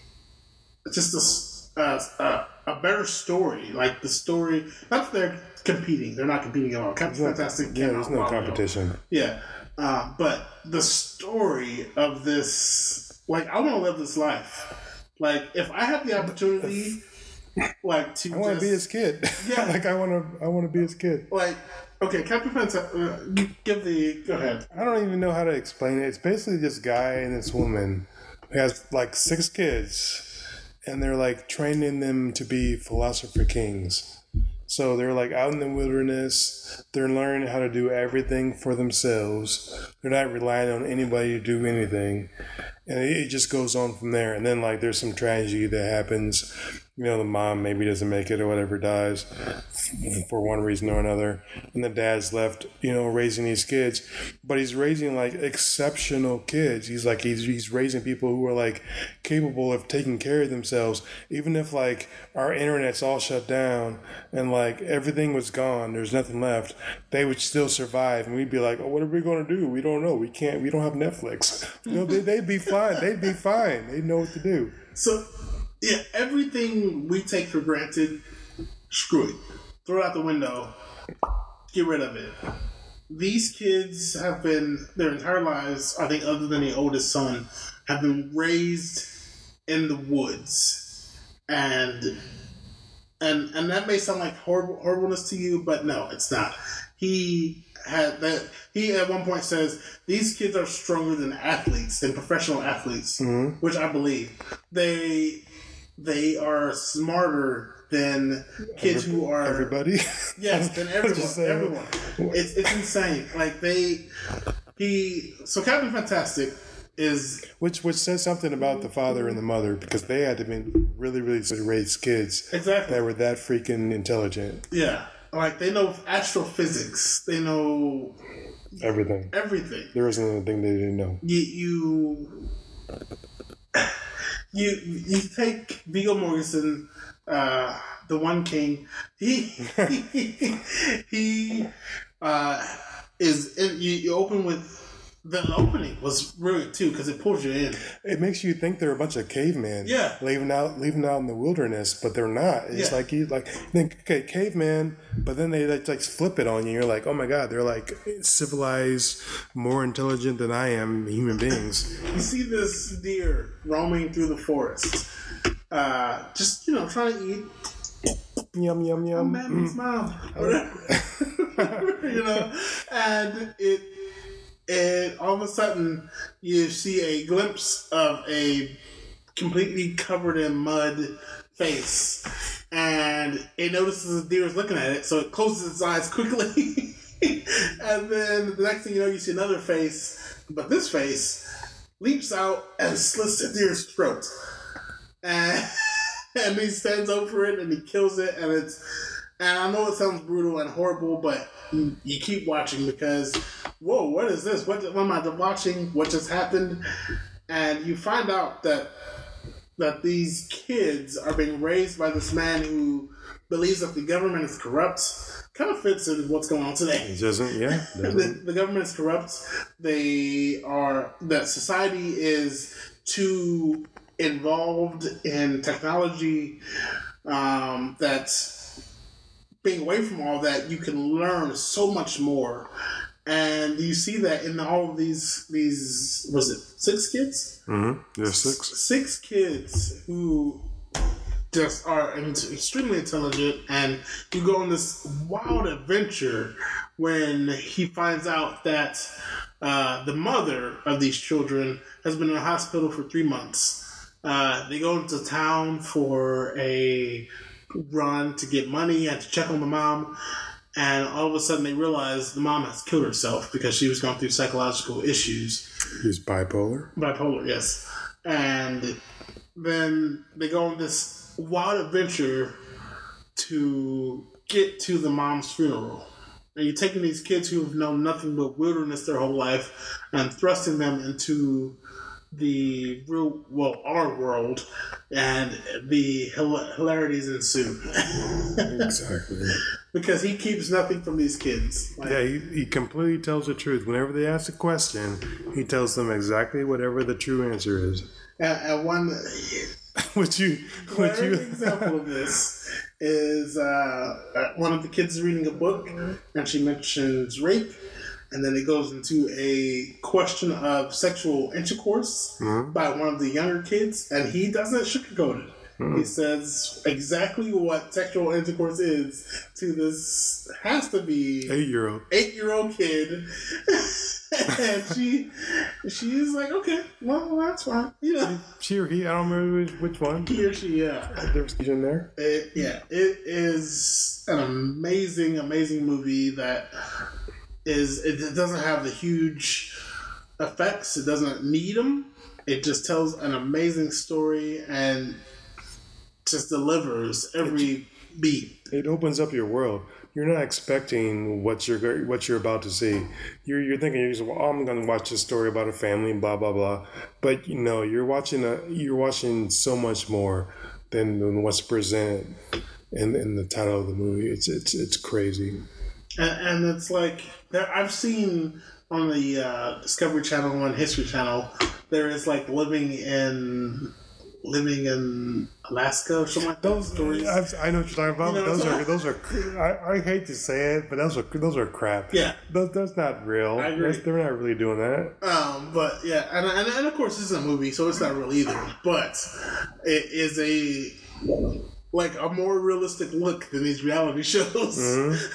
just a a, a better story. Like the story, not that they're competing. They're not competing at all. Captain There's Fantastic. No, yeah, there's no competition. Yeah, uh, but the story of this, like, I want to live this life. Like, if I had the opportunity, like, to I want to just, be his kid. Yeah, like I want to. I want to be his kid. like, okay, Captain Fantastic. Uh, give the go ahead. I don't even know how to explain it. It's basically this guy and this woman who has like six kids, and they're like training them to be philosopher kings. So they're like out in the wilderness. They're learning how to do everything for themselves. They're not relying on anybody to do anything. And it just goes on from there. And then, like, there's some tragedy that happens. You know, the mom maybe doesn't make it or whatever, dies for one reason or another. And the dad's left, you know, raising these kids. But he's raising, like, exceptional kids. He's, like, he's, he's raising people who are, like, capable of taking care of themselves. Even if, like, our internet's all shut down and, like, everything was gone, there's nothing left, they would still survive. And we'd be like, oh, what are we going to do? We don't know. We can't. We don't have Netflix. You know, they, they'd be fine. They'd be fine. They'd know what to do. So, yeah, everything we take for granted, screw it. Throw it out the window. Get rid of it. These kids have been, their entire lives, I think other than the oldest son, have been raised in the woods. And and and that may sound like horrible horribleness to you, but no, it's not. He had that he at one point says these kids are stronger than athletes, than professional athletes, mm-hmm. which I believe. They they are smarter than kids Every, who are everybody. Yes, than everyone. Everyone. It's it's insane. Like they he so Captain Fantastic is which which says something about the father and the mother because they had to be really really raise kids exactly that were that freaking intelligent. Yeah. Like, they know astrophysics. They know everything. Everything. There wasn't anything they didn't know. You you you, you take Viggo Mortensen, uh, the One King. He he, he uh, is. In, you, you open with. The opening was brilliant too because it pulls you in. It makes you think they're a bunch of cavemen, yeah, leaving out, leaving out in the wilderness, but they're not. It's yeah. like you like think, okay, caveman, but then they like, like flip it on you. You're like, oh my god, they're like civilized, more intelligent than I am, human beings. You see this deer roaming through the forest, uh, just you know trying to eat. Yum yum yum. Oh man, it's mom. You know, and it. And all of a sudden, you see a glimpse of a completely covered in mud face. And it notices the deer is looking at it, so it closes its eyes quickly. And then the next thing you know, you see another face. But this face leaps out and slits the deer's throat. And, and he stands over it and he kills it. And it's and I know it sounds brutal and horrible, but you, you keep watching because, whoa, what is this? What, what am I watching? What just happened? And you find out that that these kids are being raised by this man who believes that the government is corrupt. Kind of fits in what's going on today. It doesn't, yeah. Doesn't. the, the government is corrupt. They are, that society is too involved in technology, um, that being away from all that, you can learn so much more. And you see that in all of these, these was it six kids? Mm-hmm. Yeah, six. Six kids who just are extremely intelligent, and you go on this wild adventure when he finds out that uh, the mother of these children has been in the hospital for three months. Uh, they go into town for a run to get money and to check on the mom. And all of a sudden they realize the mom has killed herself because she was going through psychological issues. He's bipolar. Bipolar, yes. And then they go on this wild adventure to get to the mom's funeral. And you're taking these kids who have known nothing but wilderness their whole life and thrusting them into the real, well, our world, and the hil- hilarities ensue. Exactly. Because he keeps nothing from these kids. Like, yeah, he, he completely tells the truth. Whenever they ask a question, he tells them exactly whatever the true answer is. And, and one what you, what you example of this is uh, one of the kids is reading a book, and she mentions rape. And then it goes into a question of sexual intercourse mm-hmm. by one of the younger kids, and he doesn't sugarcoat it. Mm-hmm. He says exactly what sexual intercourse is to this, has to be eight-year-old eight-year-old kid. And she she's like, okay, well, that's fine. You know, she or he, I don't remember which, which one. He or she, yeah. There's in there. It, yeah, it is an amazing, amazing movie that is. It doesn't have the huge effects. It doesn't need them. It just tells an amazing story and just delivers every it, beat. It opens up your world. You're not expecting what you're what you're about to see. You're you're thinking you're just, well, oh, I'm going to watch a story about a family and blah blah blah. But you know, you're watching a you're watching so much more than, than what's presented in in the title of the movie. It's it's it's crazy. And, and it's like there, I've seen on the uh, Discovery Channel and History Channel, there is like living in. Living in Alaska or something like that. Those stories. I've, I know what you're talking about. You know, those are those are. I, I hate to say it, but those are those are crap. Yeah, those, that's not real. I agree. That's, they're not really doing that. Um, but yeah, and, and and of course this is a movie, so it's not real either. But it is a like a more realistic look than these reality shows. Mm-hmm.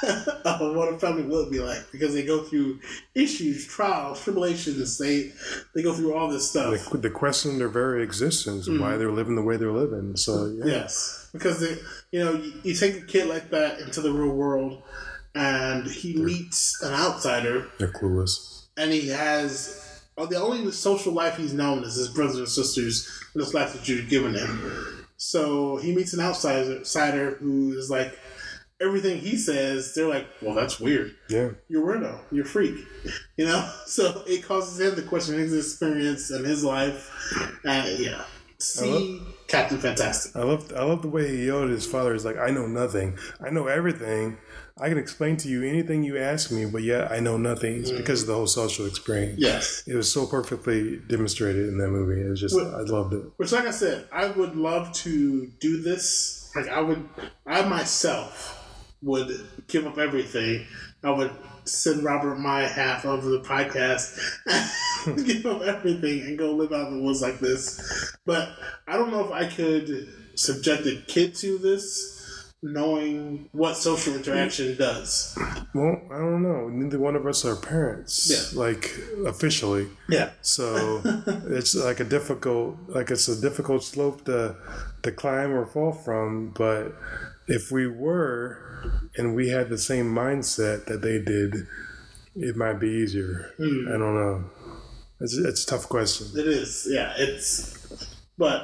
Of what a family would be like, because they go through issues, trials, tribulations. They they go through all this stuff. They, they question their very existence and mm-hmm. why they're living the way they're living. So yeah. Yes, because they, you know, you, you take a kid like that into the real world, and he they're, meets an outsider. They're clueless, and he has oh, the only social life he's known is his brothers and sisters in this life that you've given him. So he meets an outsider who is like. Everything he says, they're like, well, that's weird. Yeah. You're weirdo. You're a freak. You know? So it causes him to question his experience and his life. And yeah. See love, Captain Fantastic. I love I love the way he yelled at his father. He's like, I know nothing. I know everything. I can explain to you anything you ask me, but yet I know nothing. It's mm. because of the whole social experience. Yes. It was so perfectly demonstrated in that movie. It was just, which, I loved it. Which, like I said, I would love to do this. Like, I would, I myself... would give up everything. I would send Robert my half of the podcast, give up everything, and go live out in the woods like this. But I don't know if I could subject a kid to this, knowing what social interaction does. Well, I don't know. Neither one of us are parents, yeah. like officially. Yeah. So it's like a difficult, like it's a difficult slope to to climb or fall from, but. If we were, and we had the same mindset that they did, it might be easier. Mm. I don't know. It's, it's a tough question. It is, yeah. It's, but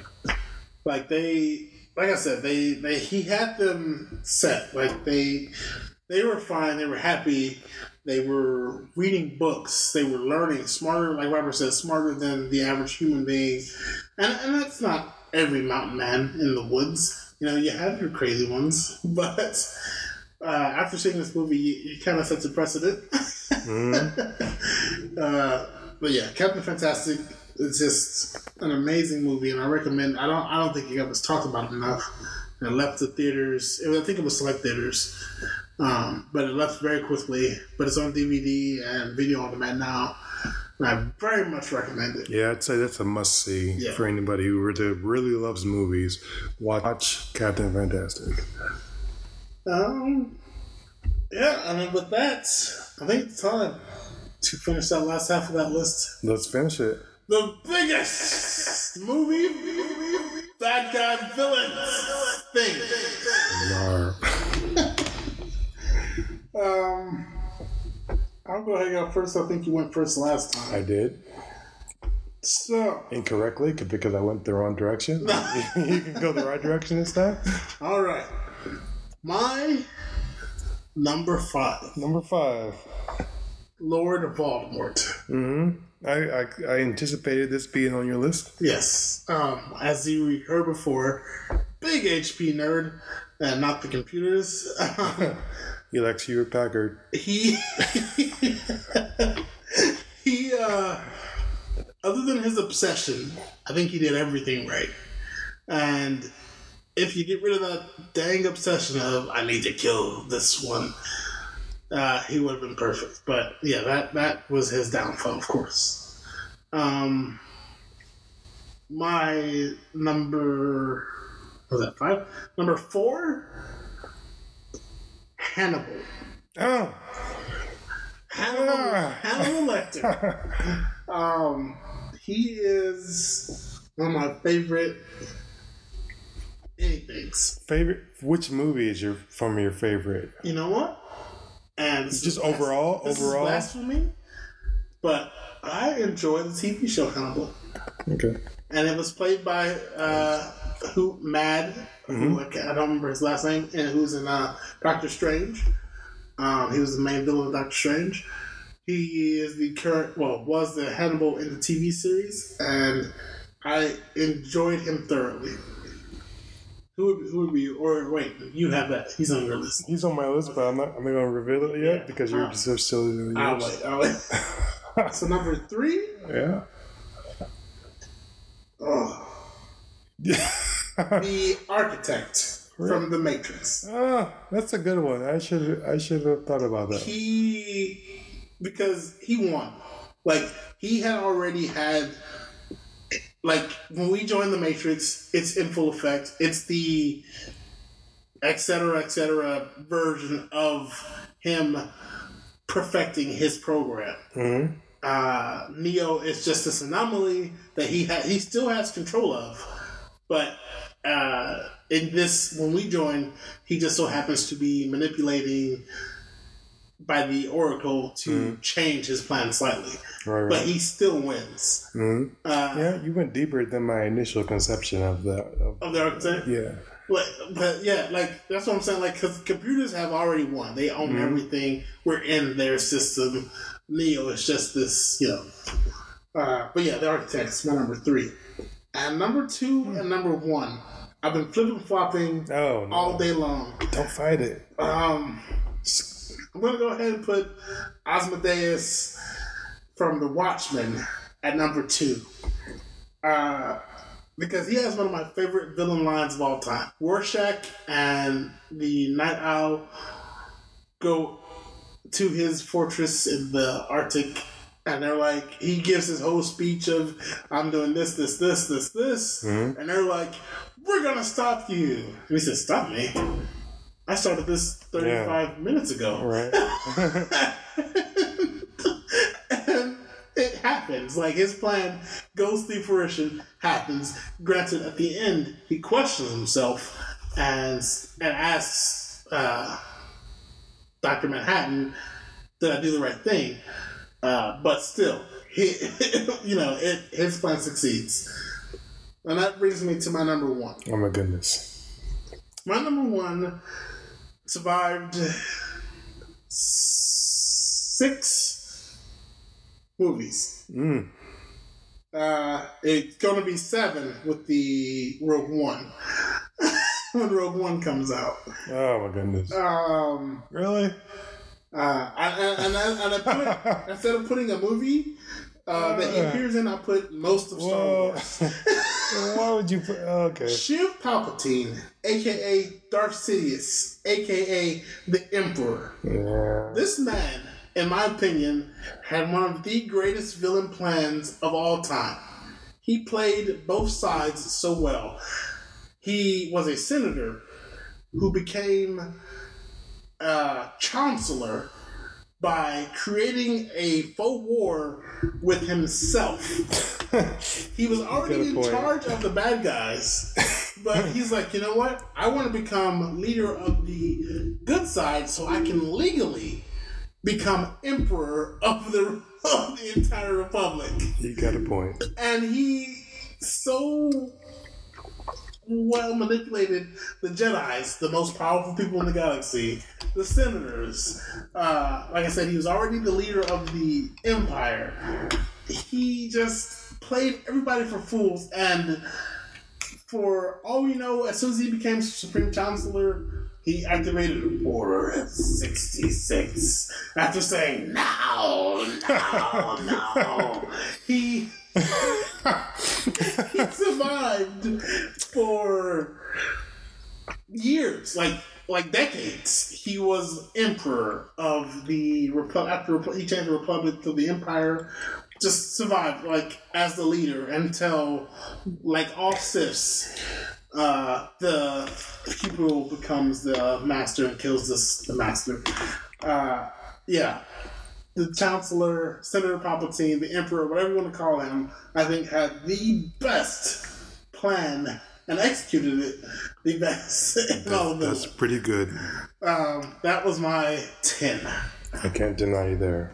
like they, like I said, they, they he had them set. Like they, they were fine. They were happy. They were reading books. They were learning smarter. Like Robert said, smarter than the average human being. And and that's not every mountain man in the woods. You know, you have your crazy ones, but uh, after seeing this movie, you, you kind of sets a precedent. Mm-hmm. uh, but yeah, Captain Fantastic is just an amazing movie, and I recommend. I don't. I don't think it was talked about enough. and it left the theaters. I think it was select theaters, um, but it left very quickly. But it's on D V D and video on demand now, and I very much recommend it. Yeah, I'd say that's a must see Yeah. for anybody who really loves movies. Watch Captain Fantastic. Um, yeah, and then with that, I think it's time to finish that last half of that list. Let's finish it. The biggest movie, bad guy villain thing. Nar. Um, I'll go ahead and go first. I think you went first last time. I did. So, Incorrectly, because I went the wrong direction. You can go the right direction this time. all right. My number five, Number five. Lord Voldemort. Mm-hmm. I, I I anticipated this being on your list. Yes. Um, as you heard before, big H P nerd, and not the computers. You like Hewlett Packard. he he uh other than his obsession, I think he did everything right. And if you get rid of that dang obsession of I need to kill this one, uh, he would have been perfect. But yeah, that that was his downfall, of course. Um my number what was that five? Number four, Hannibal. Oh. Hannibal, Ah. Hannibal Lecter. Um, he is one of my favorite anythings. Favorite? Which movie is your from your favorite? You know what? And this Just is overall, blas- this overall. is blasphemy, but I enjoy the T V show Hannibal, Okay. and it was played by uh, who Mad, who I, can't- I don't remember his last name, and who's in uh, Doctor Strange. Um, he was the main villain of Doctor Strange. He is the current, well, was the Hannibal in the T V series, and I enjoyed him thoroughly. Who would, who would be, or wait, you have that. He's on your list. He's on my list, but I'm not. I'm not gonna reveal it yet Yeah. because you're Uh, just still doing I'll yours. wait, I'll wait. So number three, Yeah. oh, the Architect from The Matrix. Ah, that's a good one. I should. I should have thought about that. He, because he won. Like, he had already had, like, when we joined the Matrix, it's in full effect. It's the et cetera, et cetera version of him perfecting his program. Mm-hmm. Uh, Neo is just this anomaly that he ha- he still has control of, but uh, in this, when we join, he just so happens to be manipulating by the Oracle to Mm. change his plan slightly, Right. but Right. he still wins. Mm-hmm. Uh, Yeah, you went deeper than my initial conception of the. Of, Of the Architect, yeah. but, but yeah, like that's what I'm saying. Like, because computers have already won, they own Mhm. everything. We're in their system. Neo is just this, you know. Uh, but yeah, the Architect's my number three, and number two and number one. I've been flipping flopping Oh no! all day long. Don't fight it. Um, I'm gonna go ahead and put Asmodeus from The Watchmen at number two, uh, because he has one of my favorite villain lines of all time. Rorschach and the Night Owl go to his fortress in the Arctic, and they're like, he gives his whole speech of, I'm doing this, this, this, this, this, Mhm. and they're like, we're gonna stop you. And he said, stop me? I started this thirty-five minutes ago. Right. And it happens. Like, his plan goes through fruition, happens. Granted, at the end, he questions himself and, and asks uh, Doctor Manhattan, did I do the right thing? Uh, but still, he, you know, it, his plan succeeds. And that brings me to my number one. Oh my goodness. My number one survived six movies. Mm. Uh, it's going to be seven with the Rogue One. When Rogue One comes out. Oh my goodness. Um, Really? uh, I, I, and, I, and I put, instead of putting a movie, Uh, that he appears in, I put most of Star Whoa. Wars. Why would you put? Okay. Shiv Palpatine, aka Darth Sidious, aka the Emperor. Yeah. This man, in my opinion, had one of the greatest villain plans of all time. He played both sides so well. He was a senator who became a chancellor by creating a faux war with himself. He was already in point. charge of the bad guys, but he's like, you know what? I want to become leader of the good side so I can legally become emperor of the, of the entire republic. You got a point. And he so well manipulated the Jedis, the most powerful people in the galaxy, the senators. Uh, like I said, he was already the leader of the Empire. He just played everybody for fools, and for all we know, as soon as he became Supreme Chancellor, he activated Order sixty-six after saying, no, no, no. he... he survived for years, like like decades. He was emperor of the Republic. After he changed the Republic to the Empire, just survived like as the leader until, like all Siths, uh, the pupil becomes the master and kills this the master. Uh, yeah. The Chancellor, Senator Palpatine, the Emperor, whatever you want to call him, I think had the best plan and executed it the best in all of them. That's pretty good. Um, that was my ten. I can't deny you there.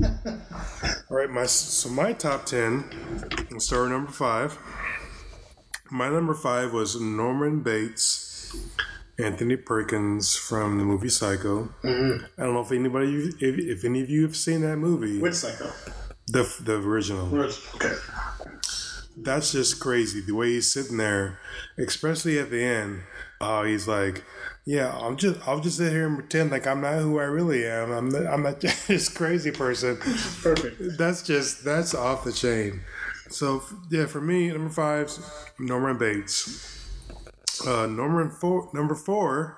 All right, my so my top ten. Let's start with number five. My number five was Norman Bates. Anthony Perkins from the movie Psycho. Mm-hmm. I don't know if anybody, if, if any of you have seen that movie. Which Psycho? The the original. Okay. That's just crazy. The way he's sitting there, especially at the end. Oh, uh, he's like, yeah, I'm just, I'll just sit here and pretend like I'm not who I really am. I'm, the, I'm not this crazy person. Perfect. That's just, that's off the chain. So yeah, for me, number five, Norman Bates. Uh, Norman four, number four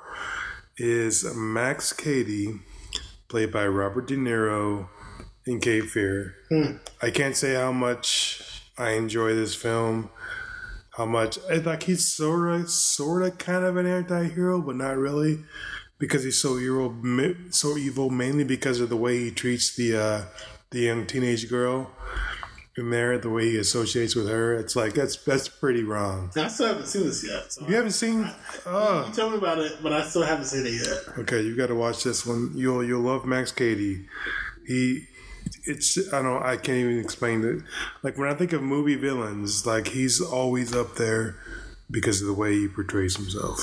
is Max Cady, played by Robert De Niro in Cape Fear. Hmm. I can't say how much I enjoy this film. How much like he's sorta, sorta, kind of an anti-hero, but not really, because he's so evil, so evil mainly because of the way he treats the uh, the young teenage girl. In there, the way he associates with her, it's like that's that's pretty wrong. I still haven't seen this yet. So you haven't seen? I, Oh, you told me about it, but I still haven't seen it yet. Okay, you got to watch this one. You'll you'll love Max Cady. He, it's I don't I can't even explain it. Like when I think of movie villains, like he's always up there because of the way he portrays himself.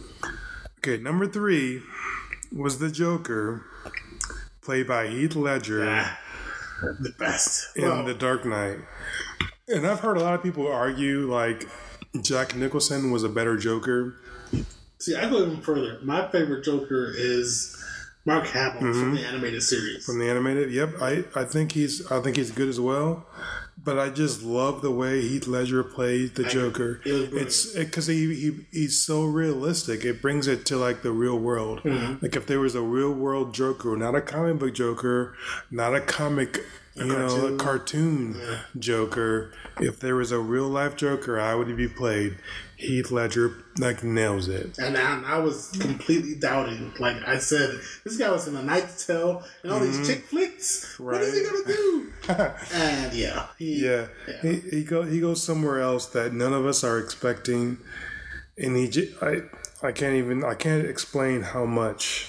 Okay, number three was the Joker, played by Heath Ledger. Ah. The best in well, The Dark Knight. And I've heard a lot of people argue like Jack Nicholson was a better Joker. See, I go even further. My favorite Joker is Mark Hamill mm-hmm. from the animated series. From the animated, yep. I, I think he's I think he's good as well. But I just love the way Heath Ledger plays the I, Joker. It it's because it, he, he he's so realistic. It brings it to like the real world. Mm-hmm. Like if there was a real world Joker, not a comic book Joker, not a comic, a you cartoon. know, a cartoon yeah. Joker. If there was a real life Joker, how would he be played? Heath Ledger like nails it. And I, I was completely doubting. Like I said, this guy was in A Knight's Tale and all mm-hmm. these chick flicks. Right. What is he gonna do? And yeah, he, yeah, yeah. He he, go, he goes somewhere else that none of us are expecting, and he I I can't even I can't explain how much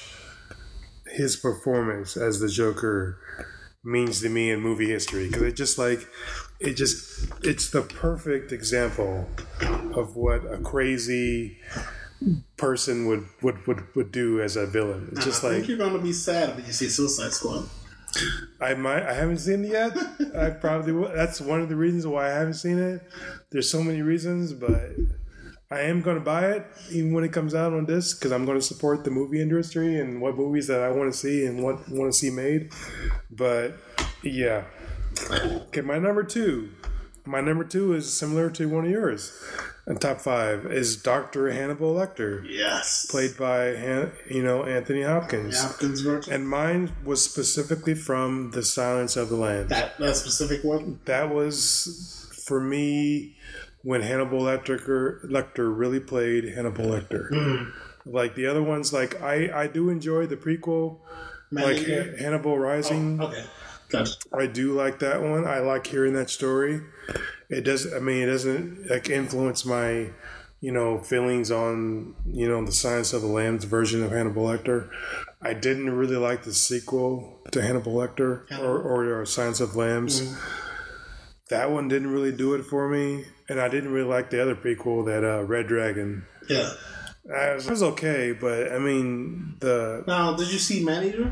his performance as the Joker means to me in movie history, because it just like it just it's the perfect example of what a crazy person would would, would, would do as a villain. It's just I like think you're gonna be sad when you see Suicide Squad. I might I haven't seen it yet. I probably will. That's one of the reasons why I haven't seen it. There's so many reasons, but I am going to buy it even when it comes out on disc, because I'm going to support the movie industry and what movies that I want to see and what want to see made. But yeah, Okay, my number two. My number two is similar to one of yours. And top five is Doctor Hannibal Lecter. Yes. Played by, Han- you know, Anthony Hopkins. Hopkins version. And mine was specifically from The Silence of the Lambs. That, that specific one? That was, for me, when Hannibal Lecter, Lecter really played Hannibal Lecter. Mm. Like the other ones, like I, I do enjoy the prequel, Man, like ha- Hannibal Rising. Oh, okay. Gotcha. I do like that one. I like hearing that story. It does. I mean, it doesn't like influence my, you know, feelings on you know the Silence of the Lambs version of Hannibal Lecter. I didn't really like the sequel to Hannibal Lecter or, or, or Silence of the Lambs. Mm. That one didn't really do it for me, and I didn't really like the other prequel, that uh, Red Dragon. Yeah, I was, it was okay, but I mean the. Now, did you see Maneater?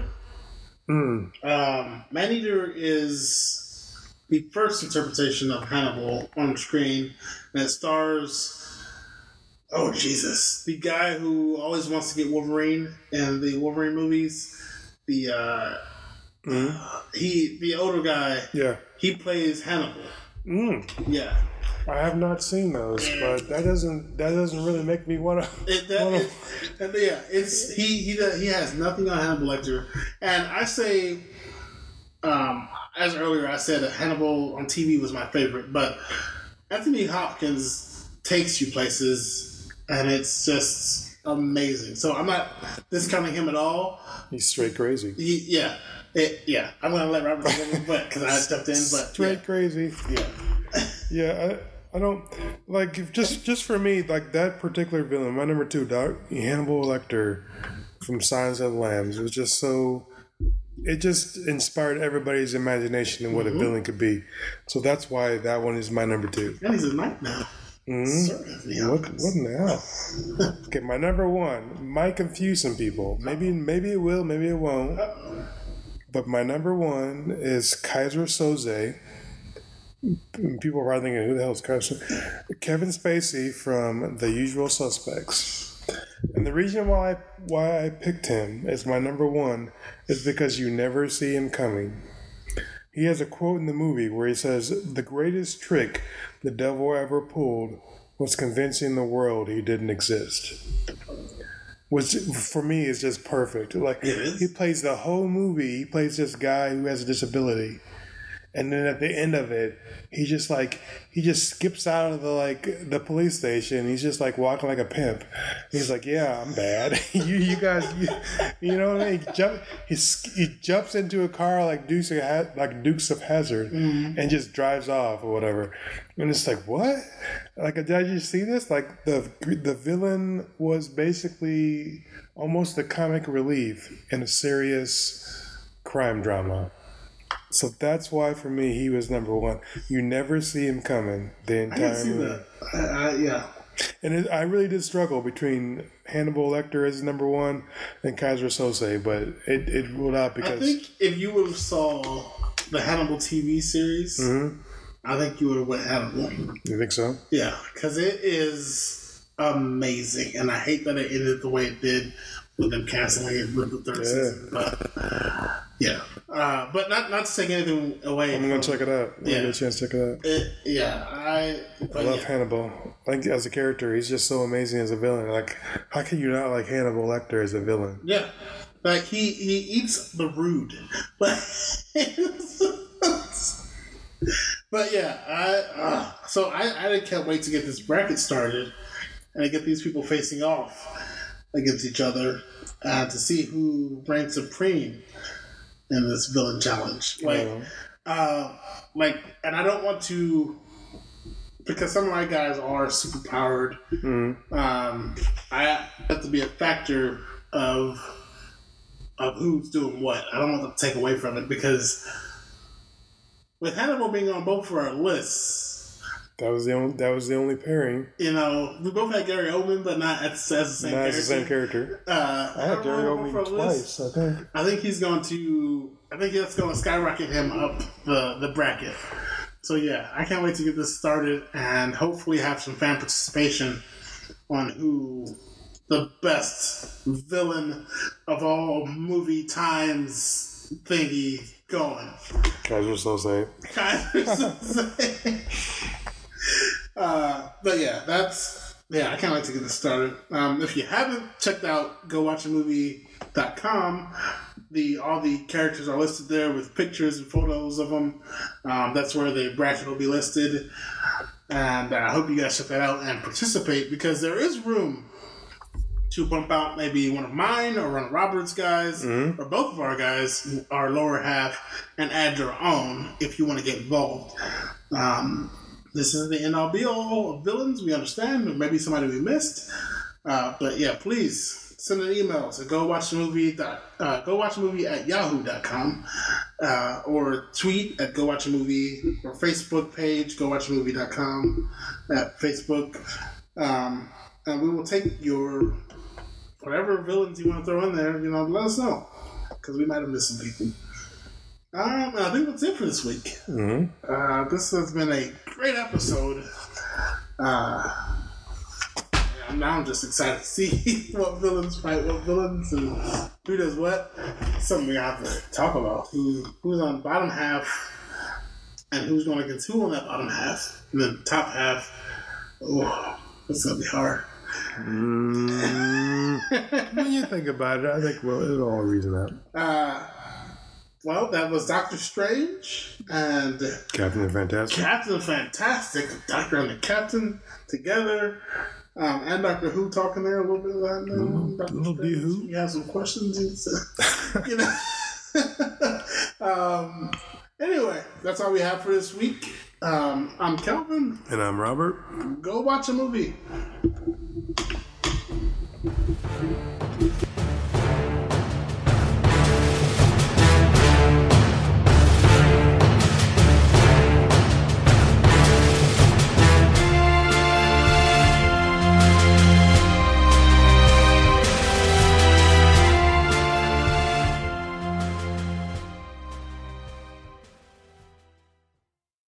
Mm. Um, Maneater is the first interpretation of Hannibal on screen, and it stars, oh Jesus, the guy who always wants to get Wolverine in the Wolverine movies. The uh, mm. uh, he, the older guy. Yeah, he plays Hannibal. Mm. Yeah. I have not seen those, but that doesn't that doesn't really make me want to. It, that, wanna... it, yeah, it's he he he has nothing on Hannibal Lecter, and I say, um, as earlier I said that Hannibal on T V was my favorite, but Anthony Hopkins takes you places, and it's just amazing. So I'm not discounting him at all. He's straight crazy. He, yeah, it, yeah. I'm gonna let Robert say but because I stepped in, but straight yeah. crazy. Yeah, yeah. I, I don't like if just just for me like that particular villain. My number two, Doc, Hannibal Lecter from Silence of the Lambs, was just so. It just inspired everybody's imagination and what mm-hmm. a villain could be. So that's why that one is my number two. And he's a knight now. Mm-hmm. What, what now? Okay, my number one might confuse some people. Maybe maybe it will, maybe it won't. But my number one is Kaiser Soze. People are probably thinking, who the hell is Kaiser? Kevin Spacey from The Usual Suspects. And the reason why I, why I picked him as my number one is because you never see him coming. He has a quote in the movie where he says, "The greatest trick the devil ever pulled was convincing the world he didn't exist." Which, for me, is just perfect. Like, he plays the whole movie, he plays this guy who has a disability. And then at the end of it, he just like he just skips out of the like the police station. He's just like walking like a pimp. He's like, "Yeah, I'm bad. you you guys, you, you know what I mean?" He, jump, he, he jumps into a car like Dukes of, like Dukes of Hazzard mm-hmm. and just drives off or whatever. And it's like, what? Like, did you see this? Like the the villain was basically almost the comic relief in a serious crime drama. So that's why, for me, he was number one. You never see him coming the entire I didn't see movie. That. I, I, yeah. And it, I really did struggle between Hannibal Lecter as number one and Kaiser Soze, but it, it ruled out because... I think if you would have saw the Hannibal T V series, mm-hmm. I think you would have went Hannibal. You think so? Yeah, because it is amazing. And I hate that it ended the way it did with them canceling it with the third yeah. season. But... Yeah, uh, but not not to take anything away. I'm gonna check it out. I'm yeah, gonna get a chance to check it out. It, yeah, I. I love yeah. Hannibal. I think as a character, he's just so amazing as a villain. Like, how can you not like Hannibal Lecter as a villain? Yeah, like he he eats the rude, but but yeah, I uh, so I I can't wait to get this bracket started and to get these people facing off against each other uh, to see who ranks supreme in this villain challenge. Like, uh, like, and I don't want to, because some of my guys are super powered. Mm-hmm. Um, I have to be a factor of of who's doing what. I don't want them to take away from it because with Hannibal being on both of our lists, that was the only that was the only pairing. You know, we both had Gary Oldman, but not as, as the same not character. as the same character. Uh, I had Gary Oldman twice. I think. I think he's going to. I think that's going to skyrocket him up the the bracket. So yeah, I can't wait to get this started and hopefully have some fan participation on who the best villain of all movie times thingy going. Kaiser Sose. Kaiser Sose. uh, but yeah, that's yeah. I kind of like to get this started. Um, if you haven't checked out go watch a movie dot com, the all the characters are listed there with pictures and photos of them. Um, that's where the bracket will be listed. And uh, I hope you guys check that out and participate because there is room to bump out maybe one of mine or one of Robert's guys mm-hmm. or both of our guys, our lower half, and add your own if you want to get involved. Um, this isn't the end all be all of villains, we understand, or maybe somebody we missed. Uh, but yeah, please send an email to go watch the movie. Dot, uh, go watch a movie at yahoo dot com uh, or tweet at go watch a movie or Facebook page go watch a movie dot com at Facebook, um, and we will take your whatever villains you want to throw in there. You know, let us know because we might have missed some people. Um, and I think that's it for this week. Mm-hmm. Uh, this has been a great episode. Uh, Now I'm just excited to see what villains fight what villains and who does what. Something we have to talk about. Who who's on bottom half and who's going against who on that bottom half. And then top half. Oh, it's going to be hard. Mm, when you think about it, I think well, it'll all reason out. Uh, well, that was Doctor Strange and Captain Fantastic. Captain Fantastic. The Doctor and the Captain together. Um, and Doctor Who talking there a little bit about that. Um, little D Who. You have some questions, you know. um, anyway, that's all we have for this week. Um, I'm Kelvin, and I'm Robert. Go watch a movie.